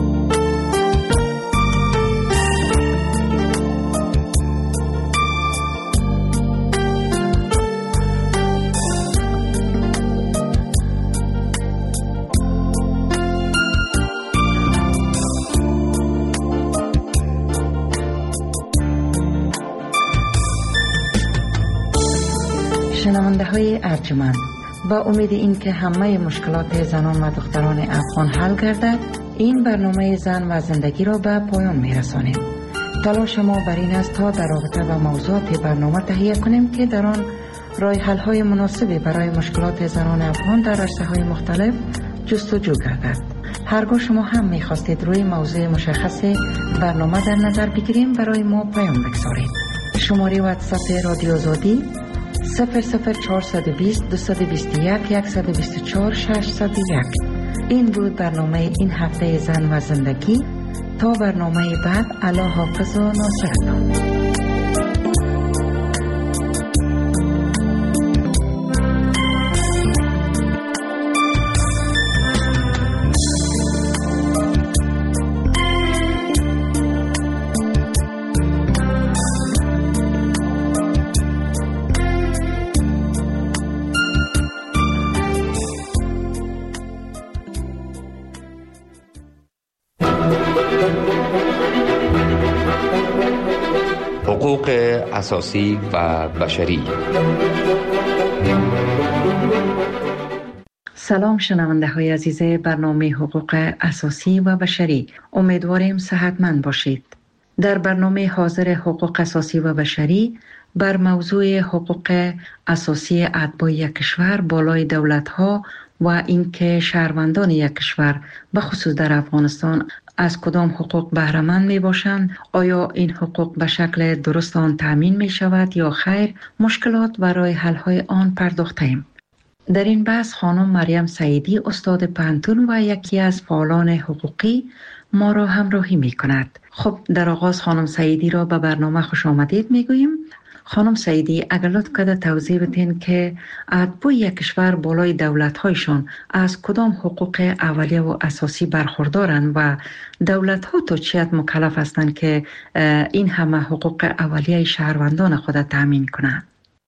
شنونده های ارجمند، با امید این که همه مشکلات زنان و دختران افغان حل گردد این برنامه زن و زندگی را به پایان می رسانیم. تلاش ما بر این است تا در رابطه با موضوعات برنامه تهیه کنیم که در آن راه حل های مناسبی برای مشکلات زنان افغان در عرصه های مختلف جستجو گردد. هرگاه شما هم می خواستید روی موضوع مشخص برنامه در نظر بگیریم برای ما پیام بگذارید. شماره واتساپ رادیو آزادی 00420 221 124 601. این بود برنامه این هفته زن و زندگی. تا برنامه بعد، الله حافظ و ناصرتان. حقوق اساسی و بشری. سلام شنونده های عزیز برنامه حقوق اساسی و بشری. امیدواریم صحتمند باشید. در برنامه حاضر حقوق اساسی و بشری بر موضوع حقوق اساسی اتباع یک کشور بالای دولت‌ها و اینکه شهروندان یک کشور به خصوص در افغانستان از کدام حقوق بهره مند می باشند، آیا این حقوق به شکل درست آن تامین می شود یا خیر، مشکلات و راه حل های آن پرداختیم. در این بحث خانم مریم سعیدی، استاد پانتون و یکی از فعالان حقوقی ما را همراهی می کند. خب در آغاز خانم سعیدی را به برنامه خوش آمدید می گوییم. خانم سعیدی، اگر لطف کنید توضیح بدین که اتباع یک کشور بالای دولت‌هایشان از کدام حقوق اولیه و اساسی برخوردارند و دولت‌ها تا چه حد مکلف هستند که این همه حقوق اولیه شهروندان خود تامین کنند؟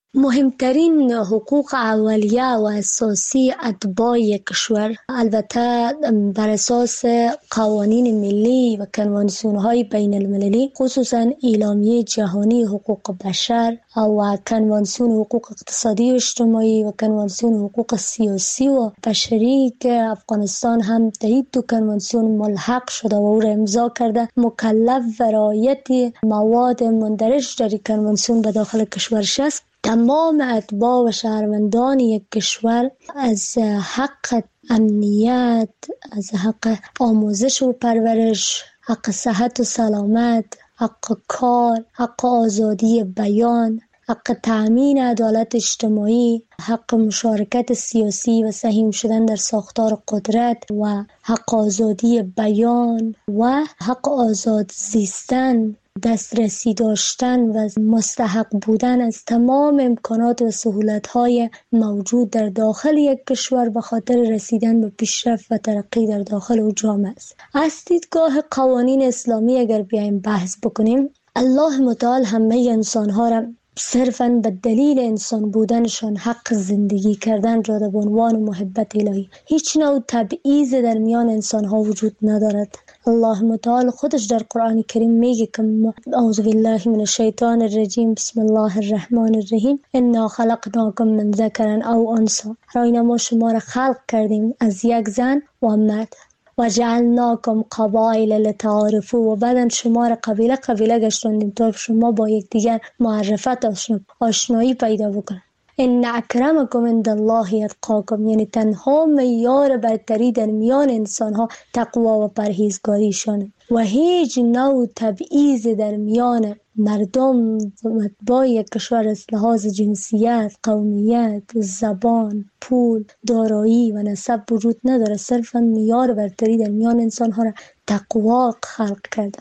مهمترین حقوق اولیه و اساسی اتباع یک کشور البته بر اساس قوانین ملی و کنوانسیون‌های بین المللی، خصوصا اعلامیه جهانی حقوق بشر و کنوانسیون حقوق اقتصادی و اجتماعی و کنوانسیون حقوق سیاسی و بشری که افغانستان هم در این دو کنوانسیون ملحق شده و او را امضا کرده، مکلف و رعایت مواد مندرج در کنوانسیون به داخل کشورش است. تمام اتباع و شهروندان یک کشور از حق امنیت، از حق آموزش و پرورش، حق صحت و سلامت، حق کار، حق آزادی بیان، حق تأمین عدالت اجتماعی، حق مشارکت سیاسی و سهیم شدن در ساختار قدرت و حق آزادی بیان و حق آزاد زیستن، دسترسی داشتن و مستحق بودن از تمام امکانات و سهولت‌های موجود در داخل یک کشور به خاطر رسیدن به پیشرفت و ترقی در داخل او جامعه است. از دیدگاه قوانین اسلامی اگر بیایم بحث بکنیم، الله متعال همه انسان‌ها را صرفاً به دلیل انسان بودنشان حق زندگی کردن را به عنوان محبت الهی، هیچ نوع تبعیض در میان انسان‌ها وجود ندارد. الله متعال خودش در قرآن کریم میگه که اعوذ بالله من الشیطان الرجیم بسم الله الرحمن الرحیم انا خلقناکم من ذکر او انثی، راینا ما شما را خلق کردیم از یک زن و مرد و جعلناکم قبایل لتعارفوا، و بعدن شما را قبیله قبیله گشتاندیم تا شما با یکدیگر معرفت آشنایی پیدا بکنید. ان اکرمکم عند الله اتقاکم، یعنی تنها معیار برتری در میان انسان‌ها تقوا و پرهیزگاریشانه و هیچ نوع تبعیض در میان مردم با یک کشور از لحاظ جنسیت، قومیت، زبان، پول، دارایی و نسب وجود نداره. صرفاً معیار برتری در میان انسان‌ها را تقوا خلق کرده.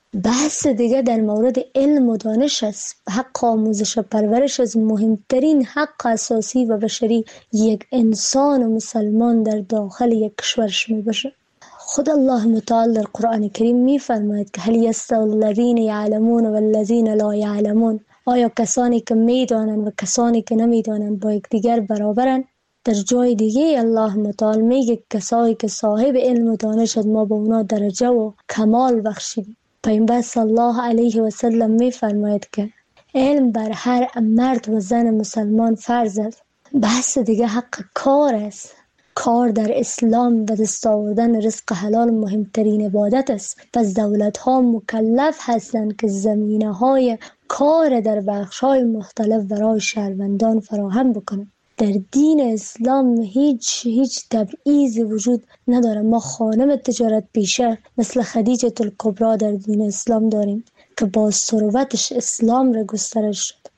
بحث دیگه در مورد علم و دانش است. حق آموزش و پرورش از مهمترین حق اساسی و بشری یک انسان و مسلمان در داخل یک کشورش می باشه. خود الله متعال در قرآن کریم می فرماید که هل یستوی الذین یعلمون و الذین لا یعلمون، آیا کسانی که می دانند و کسانی که نمی دانند با یکدیگر برابرند؟ در جای دیگه الله متعال میگه کسایی که صاحب علم و دانش ما با اونا درجه و کمال بخشیدیم. پیامبر صلی الله علیه و سلم می فرماید که علم بر هر مرد و زن مسلمان فرض است. بحث دیگه حق کار است. کار در اسلام به دست آوردن رزق حلال مهمترین عبادت است. پس دولت‌ها مکلف هستند که زمینه‌های کار در بخش‌های مختلف برای شهروندان فراهم بکنند. در دین اسلام هیچ تبعیضی وجود نداره. ما خانم تجارت پیشه مثل خدیجه الکبری در دین اسلام داریم که با ثروتش اسلام را گسترش شد.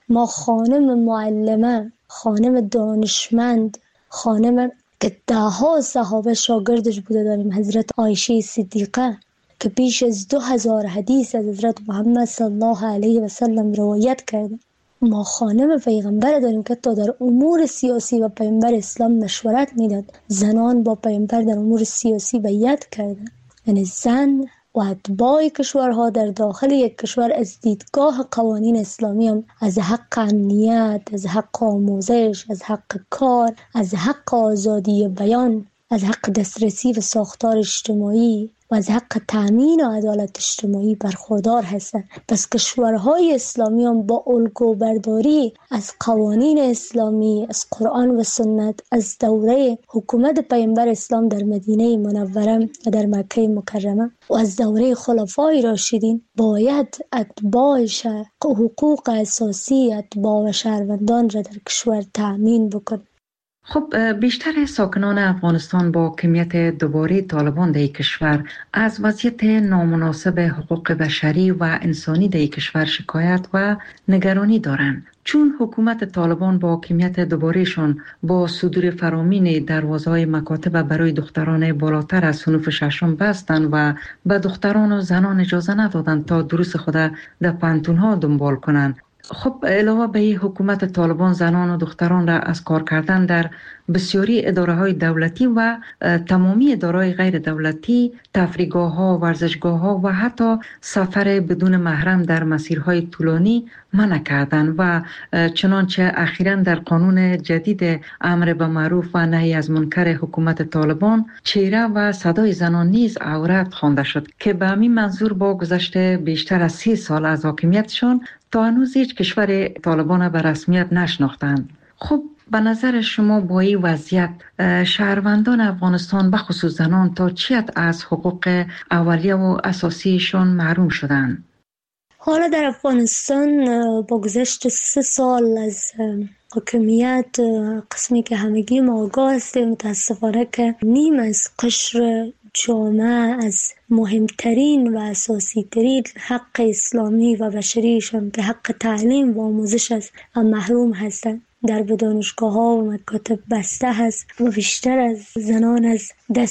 ما خانم معلمه، خانم دانشمند، خانم که دهها صحابه شاگردش بوده داریم، حضرت عایشه صدیقه که بیش از 2000 حدیث از حضرت محمد صلی الله علیه و سلم روایت کرده. ما خانم پیغمبر داریم که تا در امور سیاسی و پیغمبر اسلام مشورت میداد. زنان با پیغمبر در امور سیاسی بیعت کردند. یعنی زن و اتباع کشورها در داخل یک کشور از دیدگاه قوانین اسلامی هم از حق امنیت، از حق آموزش، از حق کار، از حق آزادی بیان، از حق دسترسی و ساختار اجتماعی و از حق تأمین و عدالت اجتماعی برخوردار هستند. پس کشورهای اسلامی هم با الگو برداری از قوانین اسلامی، از قرآن و سنت، از دوره حکومت پیامبر اسلام در مدینه منوره و در مکه مکرمه و از دوره خلفای راشدین باید اتباعش حقوق اساسی اتباع و شهروندان را در کشور تأمین بکن. خب بیشتر ساکنان افغانستان با کمیت دوباره طالبان در کشور از وضعیت نامناسب حقوق بشری و انسانی در کشور شکایت و نگرانی دارند، چون حکومت طالبان با کمیت دوبارهشان با صدور فرامین دروازه‌های مکاتب برای دختران بالاتر از صنف ششم بستند و به دختران و زنان اجازه ندادند تا دروس خود در پانتون‌ها دنبال کنند. خب علاوه به حکومت طالبان زنان و دختران را از کار کردن در بسیاری اداره‌های دولتی و تمامی اداره‌های غیر دولتی، تفریحگاه‌ها، ورزشگاه‌ها و حتی سفر بدون محرم در مسیرهای طولانی منع کردند و چنانچه اخیراً در قانون جدید امر به معروف و نهی از منکر حکومت طالبان چهره و صدای زنان نیز عورت خوانده شد که به همین منظور با گذشت بیشتر از 30 سال از حاکمیتشان تا هنوز هیچ کشور طالبان به رسمیت نشناختند. خب به نظر شما با این وضعیت شهروندان افغانستان به خصوص زنان تا چی حد از حقوق اولیه و اساسیشون محروم شدند؟ حالا در افغانستان با گذشت 3 سال از حاکمیت قسمی که همگی ما آگاه هستیم متاسفانه که نیم از قشر جامعه از مهمترین و اساسی ترین حق اسلامی و بشریشان که حق تعلیم و آموزش است محروم هستند. در دانشگاه ها و مکاتب بسته هست و بیشتر از زنان از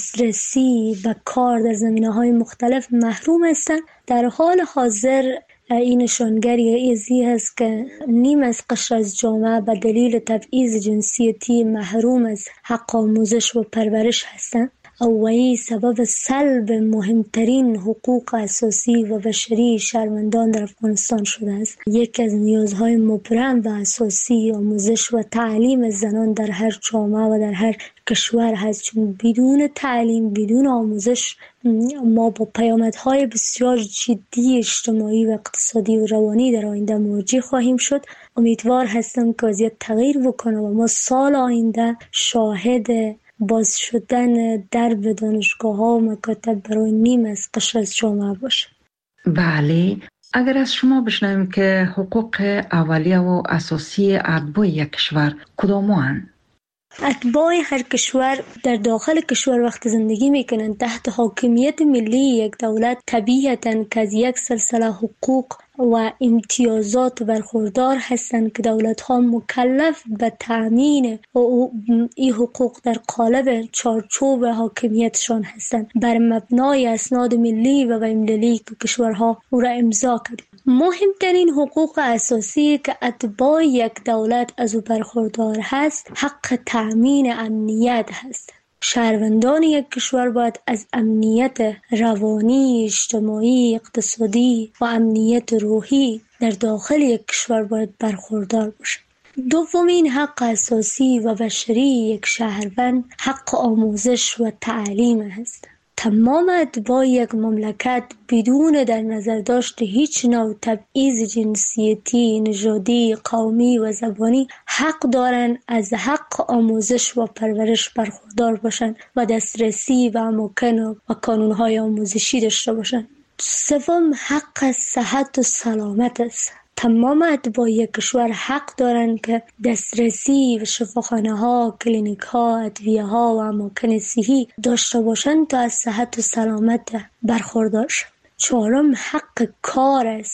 دسترسی و کار در زمینه‌های مختلف محروم هستند. در حال حاضر این نشانگری ازی هست که نیم از قشر از جامعه به دلیل تبعیض جنسیتی محروم از حق آموزش و پرورش هستند و این سبب سلب مهمترین حقوق اساسی و بشری شهروندان در افغانستان شده است. یکی از نیازهای مبرم و اساسی آموزش و تعلیم زنان در هر جامعه و در هر کشور هست، چون بدون تعلیم، بدون آموزش ما با پیامدهای بسیار جدی اجتماعی و اقتصادی و روانی در آینده مواجه خواهیم شد. امیدوار هستم که وضعیت تغییر بکنه و ما سال آینده شاهد باز شدن درب دانشگاه‌ها و مکاتب برای نیم از قشر از جامعه باشه. بله، اگر از شما بشنویم که حقوق اولیه و اساسی اتباع یک کشور کدام‌اند؟ اتباع هر کشور در داخل کشور وقت زندگی میکنند تحت حاکمیت ملی یک دولت طبیعتاً که از یک سلسله حقوق و امتیازات برخوردار هستند که دولت ها مکلف به تأمین این حقوق در قالب چارچوب حاکمیتشان هستند بر مبنای اسناد ملی و بین‌المللی که کشورها او را امضا کرده. مهمترین حقوق اساسی که اتباع یک دولت از او برخوردار هست حق تأمین امنیت هست. شهروندان یک کشور باید از امنیت روانی، اجتماعی، اقتصادی و امنیت روحی در داخل یک کشور باید برخوردار باشند. دومین حق اساسی و بشری یک شهروند حق آموزش و تعلیم است. تمام اتباع یک مملکت بدون در نظر داشت هیچ نوع تبعیض جنسیتی، نژادی، قومی و زبانی حق دارند از حق آموزش و پرورش برخوردار باشند و دسترسی و اماکن و کانون‌های آموزشی داشته باشند. سوم حق صحت و سلامت است. تمام اتباع یک کشور حق دارند که دسترسی به شفاخانه ها، کلینیک ها، ادویه ها و اماکن صحی داشته باشند تا از صحت و سلامت برخوردار شوند. چهارم حق کار است.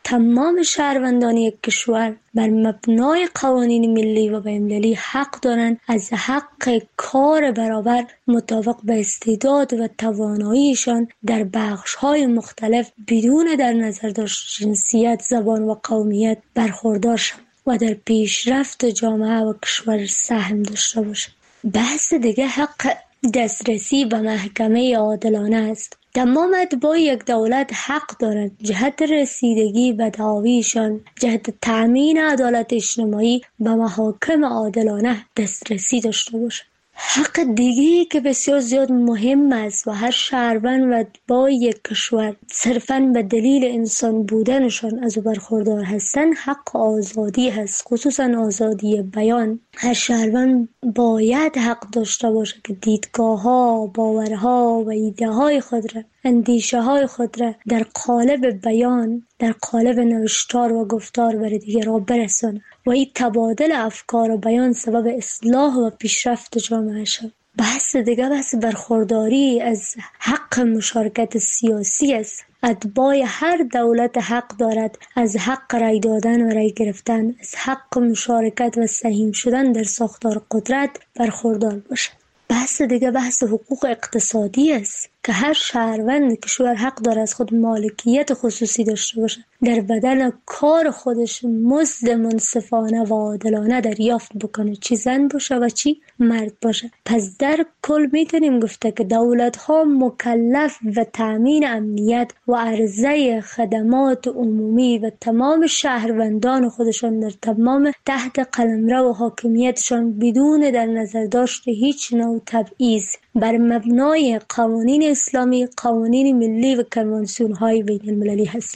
تمام شهروندان یک کشور بر مبنای قوانین ملی و بین‌المللی حق دارند از حق کار برابر مطابق به استعداد و تواناییشان در بخش‌های مختلف بدون در نظر داشتن جنسیت، زبان و قومیت برخوردار شوند و در پیشرفت جامعه و کشور سهم داشته باشند. بحث دیگه حق دسترسی به محکمه عادلانه است. تمام اتباع یک دولت حق دارند جهت رسیدگی به دعاویشان، جهت تأمین عدالت اجتماعی به محاکم عادلانه دسترسی داشته باشند. حق دیگه‌ای که بسیار زیاد مهم است و هر شهروند و اتباع یک کشور صرفاً به دلیل انسان بودنشان از او برخوردار هستند حق آزادی هست، خصوصاً آزادی بیان. هر شهروند باید حق داشته باشه که دیدگاه‌ها، باورها و ایده‌های خود را، اندیشه‌های خود را در قالب بیان، در قالب نوشتار و گفتار بر دیگران برساند و این تبادل افکار و بیان سبب اصلاح و پیشرفت جامعه شد. بحث دیگه بحث برخورداری از حق مشارکت سیاسی است. اتباع هر دولت حق دارد از حق رای دادن و رای گرفتن، از حق مشارکت و سهیم شدن در ساختار قدرت برخوردار باشد. بحث دیگه بحث حقوق اقتصادی است که هر شهروند کشور حق دارد از خود مالکیت خصوصی داشته باشد، در بدل کار خودش مزد منصفانه و عادلانه دریافت بکنه، چی زن باشه و چی مرد باشه. پس در کل میتونیم گفته که دولت ها مکلف و تامین امنیت و عرضه خدمات عمومی و تمام شهروندان خودشان در تمام تحت قلمرو و حاکمیتشان بدون در نظر داشت هیچ نوع تبعیض بر مبنای قوانین اسلامی، قوانین ملی و کنوانسیون های بین المللی هست.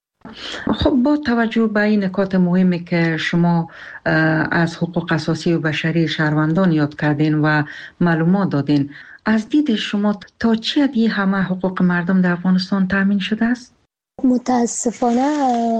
خب با توجه به این نکات مهمی که شما از حقوق اساسی و بشری شهروندان یاد کردین و معلومات دادین، از دید شما تا چه حدی همه حقوق مردم در افغانستان تامین شده است؟ متاسفانه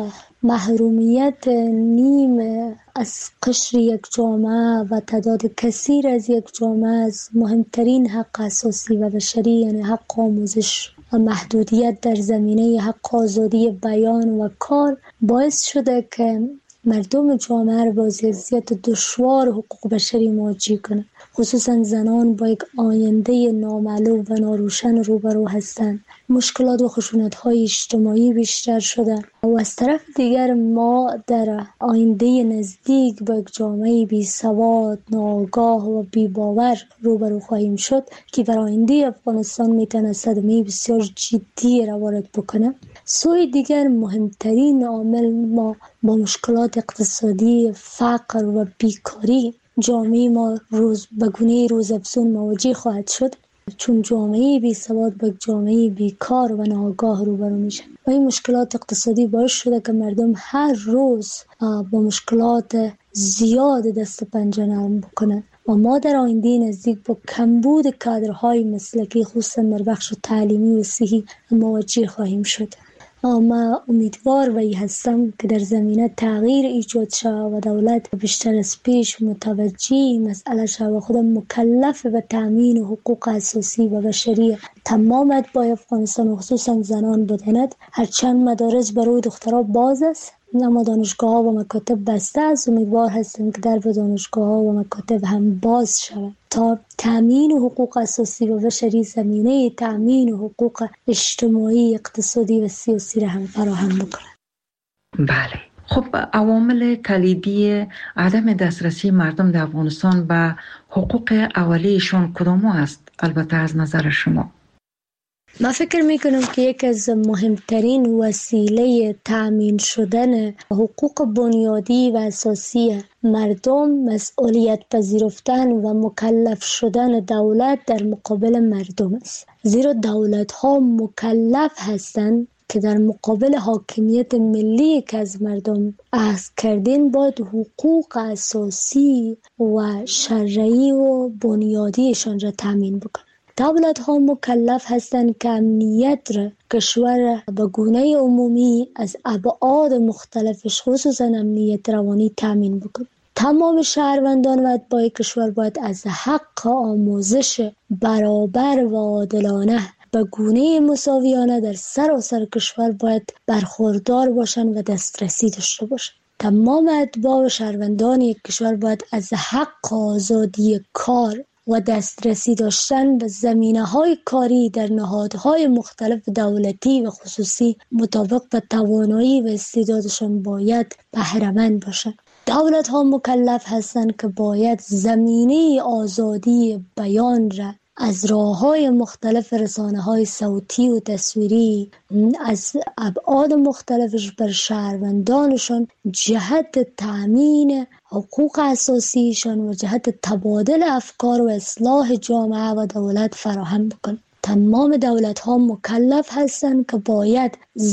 محرومیت نیم از قشر یک جامعه و تعداد کثیر از یک جامعه از مهمترین حق اساسی و بشری، یعنی حق آموزش و محدودیت در زمینه حق آزادی بیان و کار، باعث شده که مردم جامعه را با وضعیت دشوار حقوق بشری مواجه کنند. خصوصا زنان با یک آینده نامعلوم و ناروشن روبرو هستند. مشکلات و خشونت‌های اجتماعی بیشتر شده و از طرف دیگر ما در آینده نزدیک با یک جامعه بی سواد، ناآگاه و بی باور روبرو خواهیم شد که بر آینده افغانستان میتونه صدمه بسیار جدی را وارد بکنه. سوی دیگر مهمترین عامل ما با مشکلات اقتصادی، فقر و بیکاری جامعه ما روز به گونه روزافزون مواجه خواهد شد، چون جامعه بی سواد با جامعه بیکار و ناآگاه روبرو میشه و این مشکلات اقتصادی باعث شده که مردم هر روز با مشکلات زیاد دست پنجه نرم بکنن و ما در آینده نزدیک با کمبود کادرهای مسلکی خصوصا در بخش تعلیمی و صحی مواجه خواهیم شد. ما امیدوار و هستم که در زمینه تغییر ایجاد شود و دولت بیشتر از پیش متوجه مسئله شود و خود مکلف به تامین حقوق اساسی و بشری تمام اتباع افغانستان و خصوصا زنان بداند. هرچند مدارس برای دخترها باز است اما دانشگاه ها و مکاتب بسته است. امیدوار هستم که در دانشگاه ها و مکاتب هم باز شود تا تامین حقوق اساسی و بشری زمینه تامین حقوق اجتماعی، اقتصادی و سیاسی را هم فراهم بکنند. بله. خب عوامل کلیدی عدم دسترسی مردم در افغانستان به حقوق اولیه‌شان کدام است؟ البته از نظر شما. من فکر میکنم که یک از مهمترین وسیله تأمین شدن حقوق بنیادی و اساسی مردم مسئولیت پذیرفتن و مکلف شدن دولت در مقابل مردم است. زیرا دولت ها مکلف هستند که در مقابل حاکمیت ملی که از مردم اخذ کردن باید حقوق اساسی و شرعی و بنیادیشان را تأمین بکنند. دولت ها مکلف هستند که امنیت را کشور به گونه عمومی از ابعاد مختلفش خصوصا امنیت روانی تامین بکنند. تمام شهروندان و اتباع کشور باید از حق آموزش برابر و عادلانه به گونه مساویانه در سراسر کشور باید برخوردار باشند و دسترسی داشته باشند. تمام اتباع و شهروندان یک کشور باید از حق آزادی کار و دسترسی داشتن به زمینه‌های کاری در نهادهای مختلف دولتی و خصوصی مطابق به توانایی و استعدادشان باید بهره‌مند باشند. دولت‌ها مکلف هستند که باید زمینه آزادی بیان را از راه‌های مختلف رسانه‌های صوتی و تصویری از ابعاد مختلفش بر شهروندانشان جهت تأمین حقوق اساسیشان و جهت تبادل افکار و اصلاح جامعه و دولت فراهم بکنند. تمام دولت‌ها مکلف هستند که باید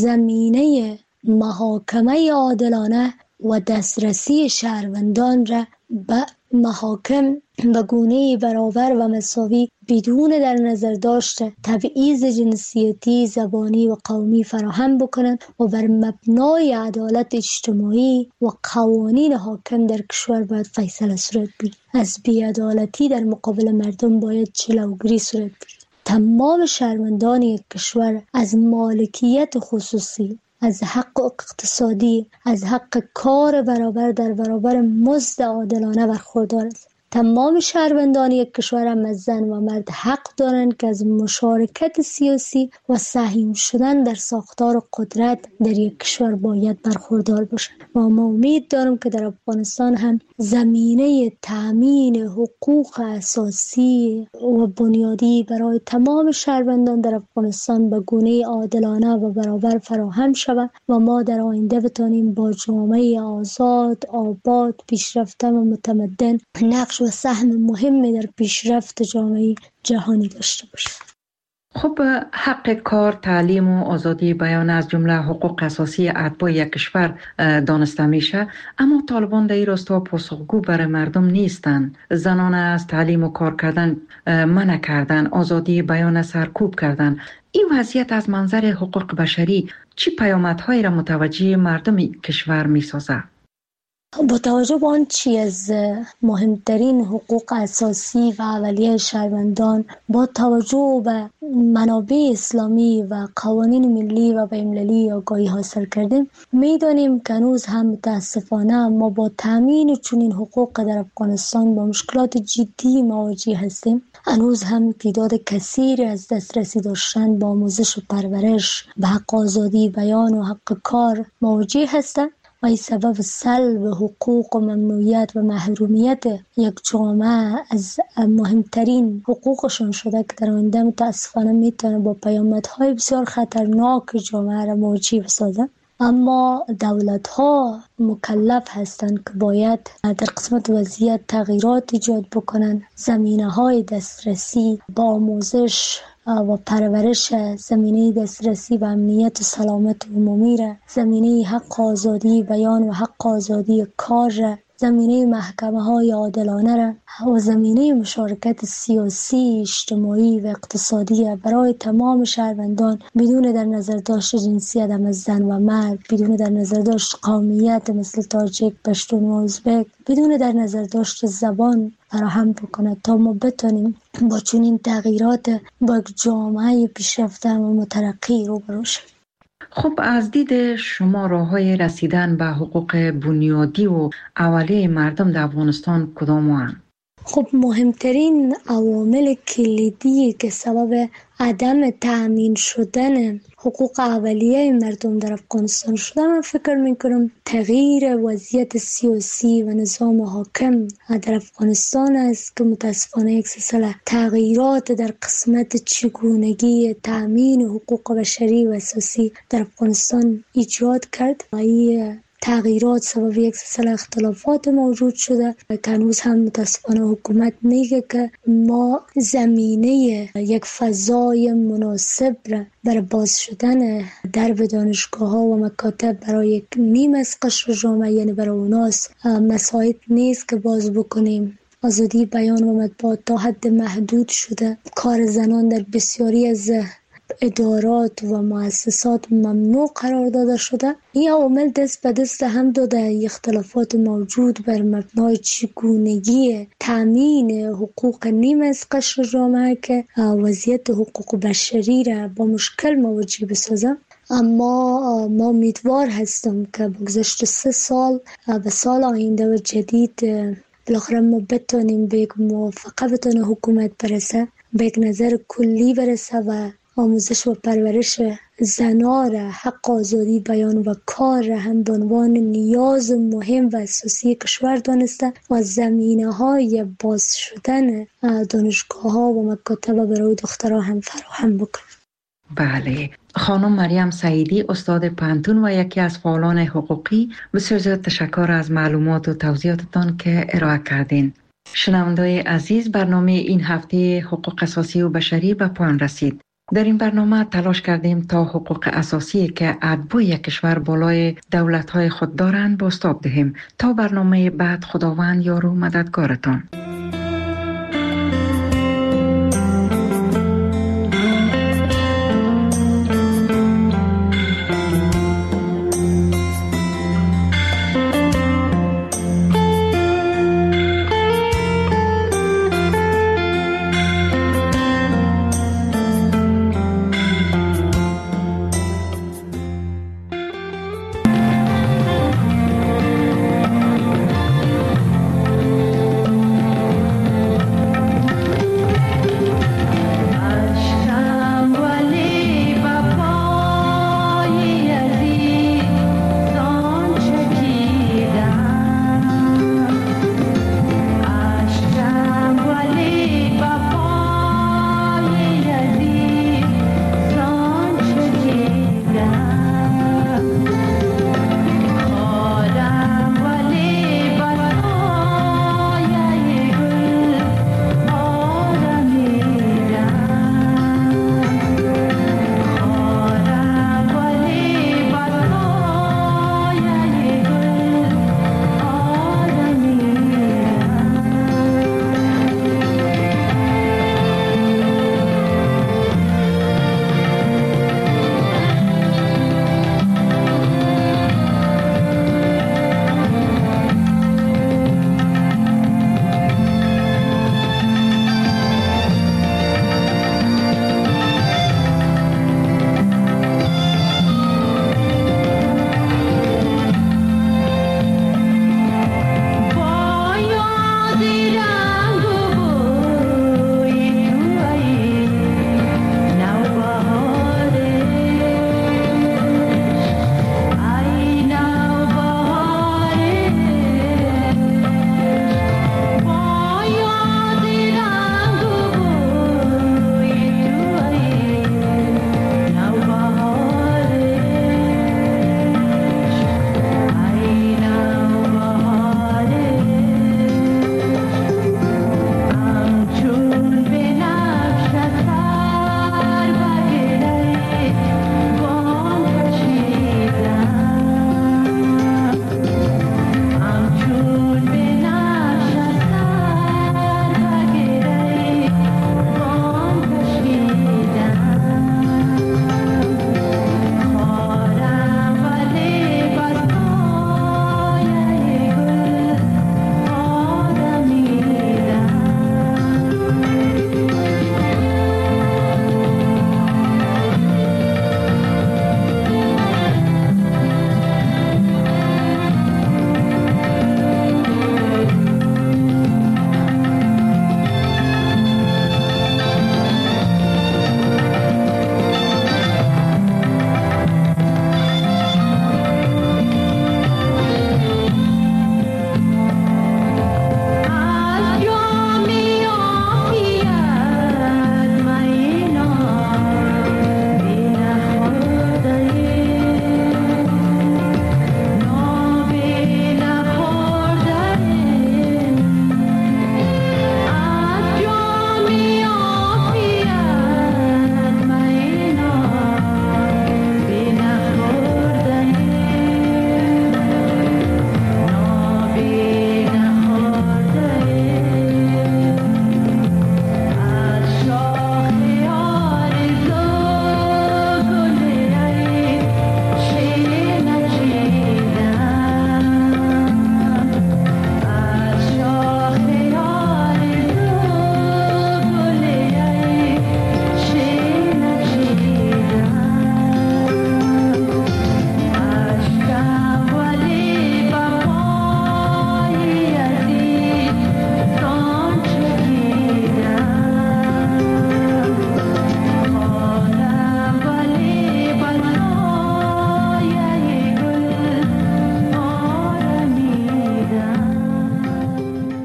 زمینه محاکمه عادلانه و دسترسی شهروندان را به محاکم به گونه برابر و مساوی بدون در نظر داشته تبعیض جنسیتی، زبانی و قومی فراهم بکنند و بر مبنای عدالت اجتماعی و قوانین حاکم در کشور باید فیصله صورت بگیرد. از بی‌عدالتی در مقابل مردم باید جلوگیری صورت بگیرد. تمام شهروندان یک کشور از مالکیت خصوصی، از حق اقتصادی، از حق کار برابر در برابر مزد عادلانه برخوردار است. تمام شهروندان یک کشور هم از زن و مرد حق دارند که از مشارکت سیاسی و سهیم شدن در ساختار قدرت در یک کشور باید برخوردار باشند. و ما امید دارم که در افغانستان هم زمینه تأمین حقوق اساسی و بنیادی برای تمام شهروندان در افغانستان به گونه عادلانه و برابر فراهم شود و ما در آینده بتانیم با جامعه آزاد، آباد، پیشرفته و متمدن نقش و سهم مهمی در پیشرفت جامعه جهانی داشته باشیم. خب حق کار، تعلیم و آزادی بیان از جمله حقوق اساسی اتباع یک کشور دانسته میشه، اما طالبان در این راستا پاسخگو برای مردم نیستند. زنان از تعلیم و کار کردن منع کردن، آزادی بیان سرکوب کردن. این وضعیت از منظر حقوق بشری چی پیامدهایی را متوجه مردم کشور میسازه؟ با توجه به آنچه از مهمترین حقوق اساسی و اولیه شهروندان با توجه به منابع اسلامی و قوانین ملی و بین‌المللی آگاهی حاصل کردیم، می‌دانیم که هنوز هم متاسفانه ما با تامین چنین حقوق در افغانستان با مشکلات جدی مواجه هستیم. هنوز هم تعداد کثیری از دسترسی داشتن با آموزش و پرورش به حق آزادی بیان و حق کار مواجه هستند و این سبب سلب حقوق و ممنوعیت و محرومیت یک جامعه از مهمترین حقوقشان شده که در آینده متاسفانه میتونه با پیامدهای بسیار خطرناک جامعه را مواجه بسازه. اما دولت‌ها مکلف هستند که باید در قسمت وضعیت تغییرات ایجاد بکنند. زمینه‌های دسترسی با آموزش و پرورش، زمینه دسترسی به امنیت و سلامت عمومی را، زمینه حق آزادی بیان و حق آزادی کار را، زمینه محکمه های عادلانه را و زمینه مشارکت سیاسی، اجتماعی و اقتصادی برای تمام شهروندان بدون در نظر داشت جنسیت هم از زن و مرد، بدون در نظر داشت قومیت مثل تاجیک، پشتون و ازبک، بدون در نظر داشت زبان فراهم بکنه تا ما بتونیم با چنین تغییرات با جامعه پیشرفته و مترقی روبرو شویم. خب از دید شما راه‌های رسیدن به حقوق بنیادی و اولیه مردم در افغانستان کدام هستند؟ خب مهمترین عوامل کلیدی که سبب عدم تأمین شدن حقوق اولیه مردم در افغانستان شده، من فکر میکنم تغییر وضعیت سیاسی و نظام حاکم در افغانستان است که متاسفانه یک سلسله تغییرات در قسمت چگونگی تأمین حقوق بشری و اساسی در افغانستان ایجاد کرد و این تغییرات سبب یک سلسله اختلافات موجود شده که هنوز هم متاسفانه حکومت میگه که ما زمینه یک فضای مناسب را برای باز شدن درب دانشگاه ها و مکاتب برای یک نیم از قشر جامعه، یعنی برای اوناس مساعد نیست که باز بکنیم. آزادی بیان و مطبوعات تا حد محدود شده. کار زنان در بسیاری از ادارات و مؤسسات ممنوع قرار داده شده. این عوامل دست به دست هم داده اختلافات موجود بر مبنای چگونگی تامین حقوق نیم از قشر جامعه که وضعیت حقوق بشری را با مشکل مواجه بسازه. اما ما امیدوار هستم که بگذشت 3 سال به سال آینده و جدید بالاخره ما بتونیم به یک موافقه بتونه حکومت برسه، به یک نظر کلی برسه و آموزش و پرورش زنان را، حق آزادی بیان و کار را هم به عنوان نیاز مهم و اساسی کشور دانسته و زمینه‌های باز شدن دانشگاه‌ها و مکاتب برای دخترها هم فراهم بکنه. بله، خانم مریم سعیدی، استاد پانتون و یکی از فعالان حقوقی، بسیار زیاد تشکر از معلومات و توضیحاتتان که ارائه کردین. شنونده‌های عزیز، برنامه این هفته حقوق اساسی و بشری به پایان رسید. در این برنامه تلاش کردیم تا حقوق اساسی که اتباع کشور بالای دولت‌های خود دارند بازتاب دهیم. تا برنامه بعد، خداوند یار و مددگارتان.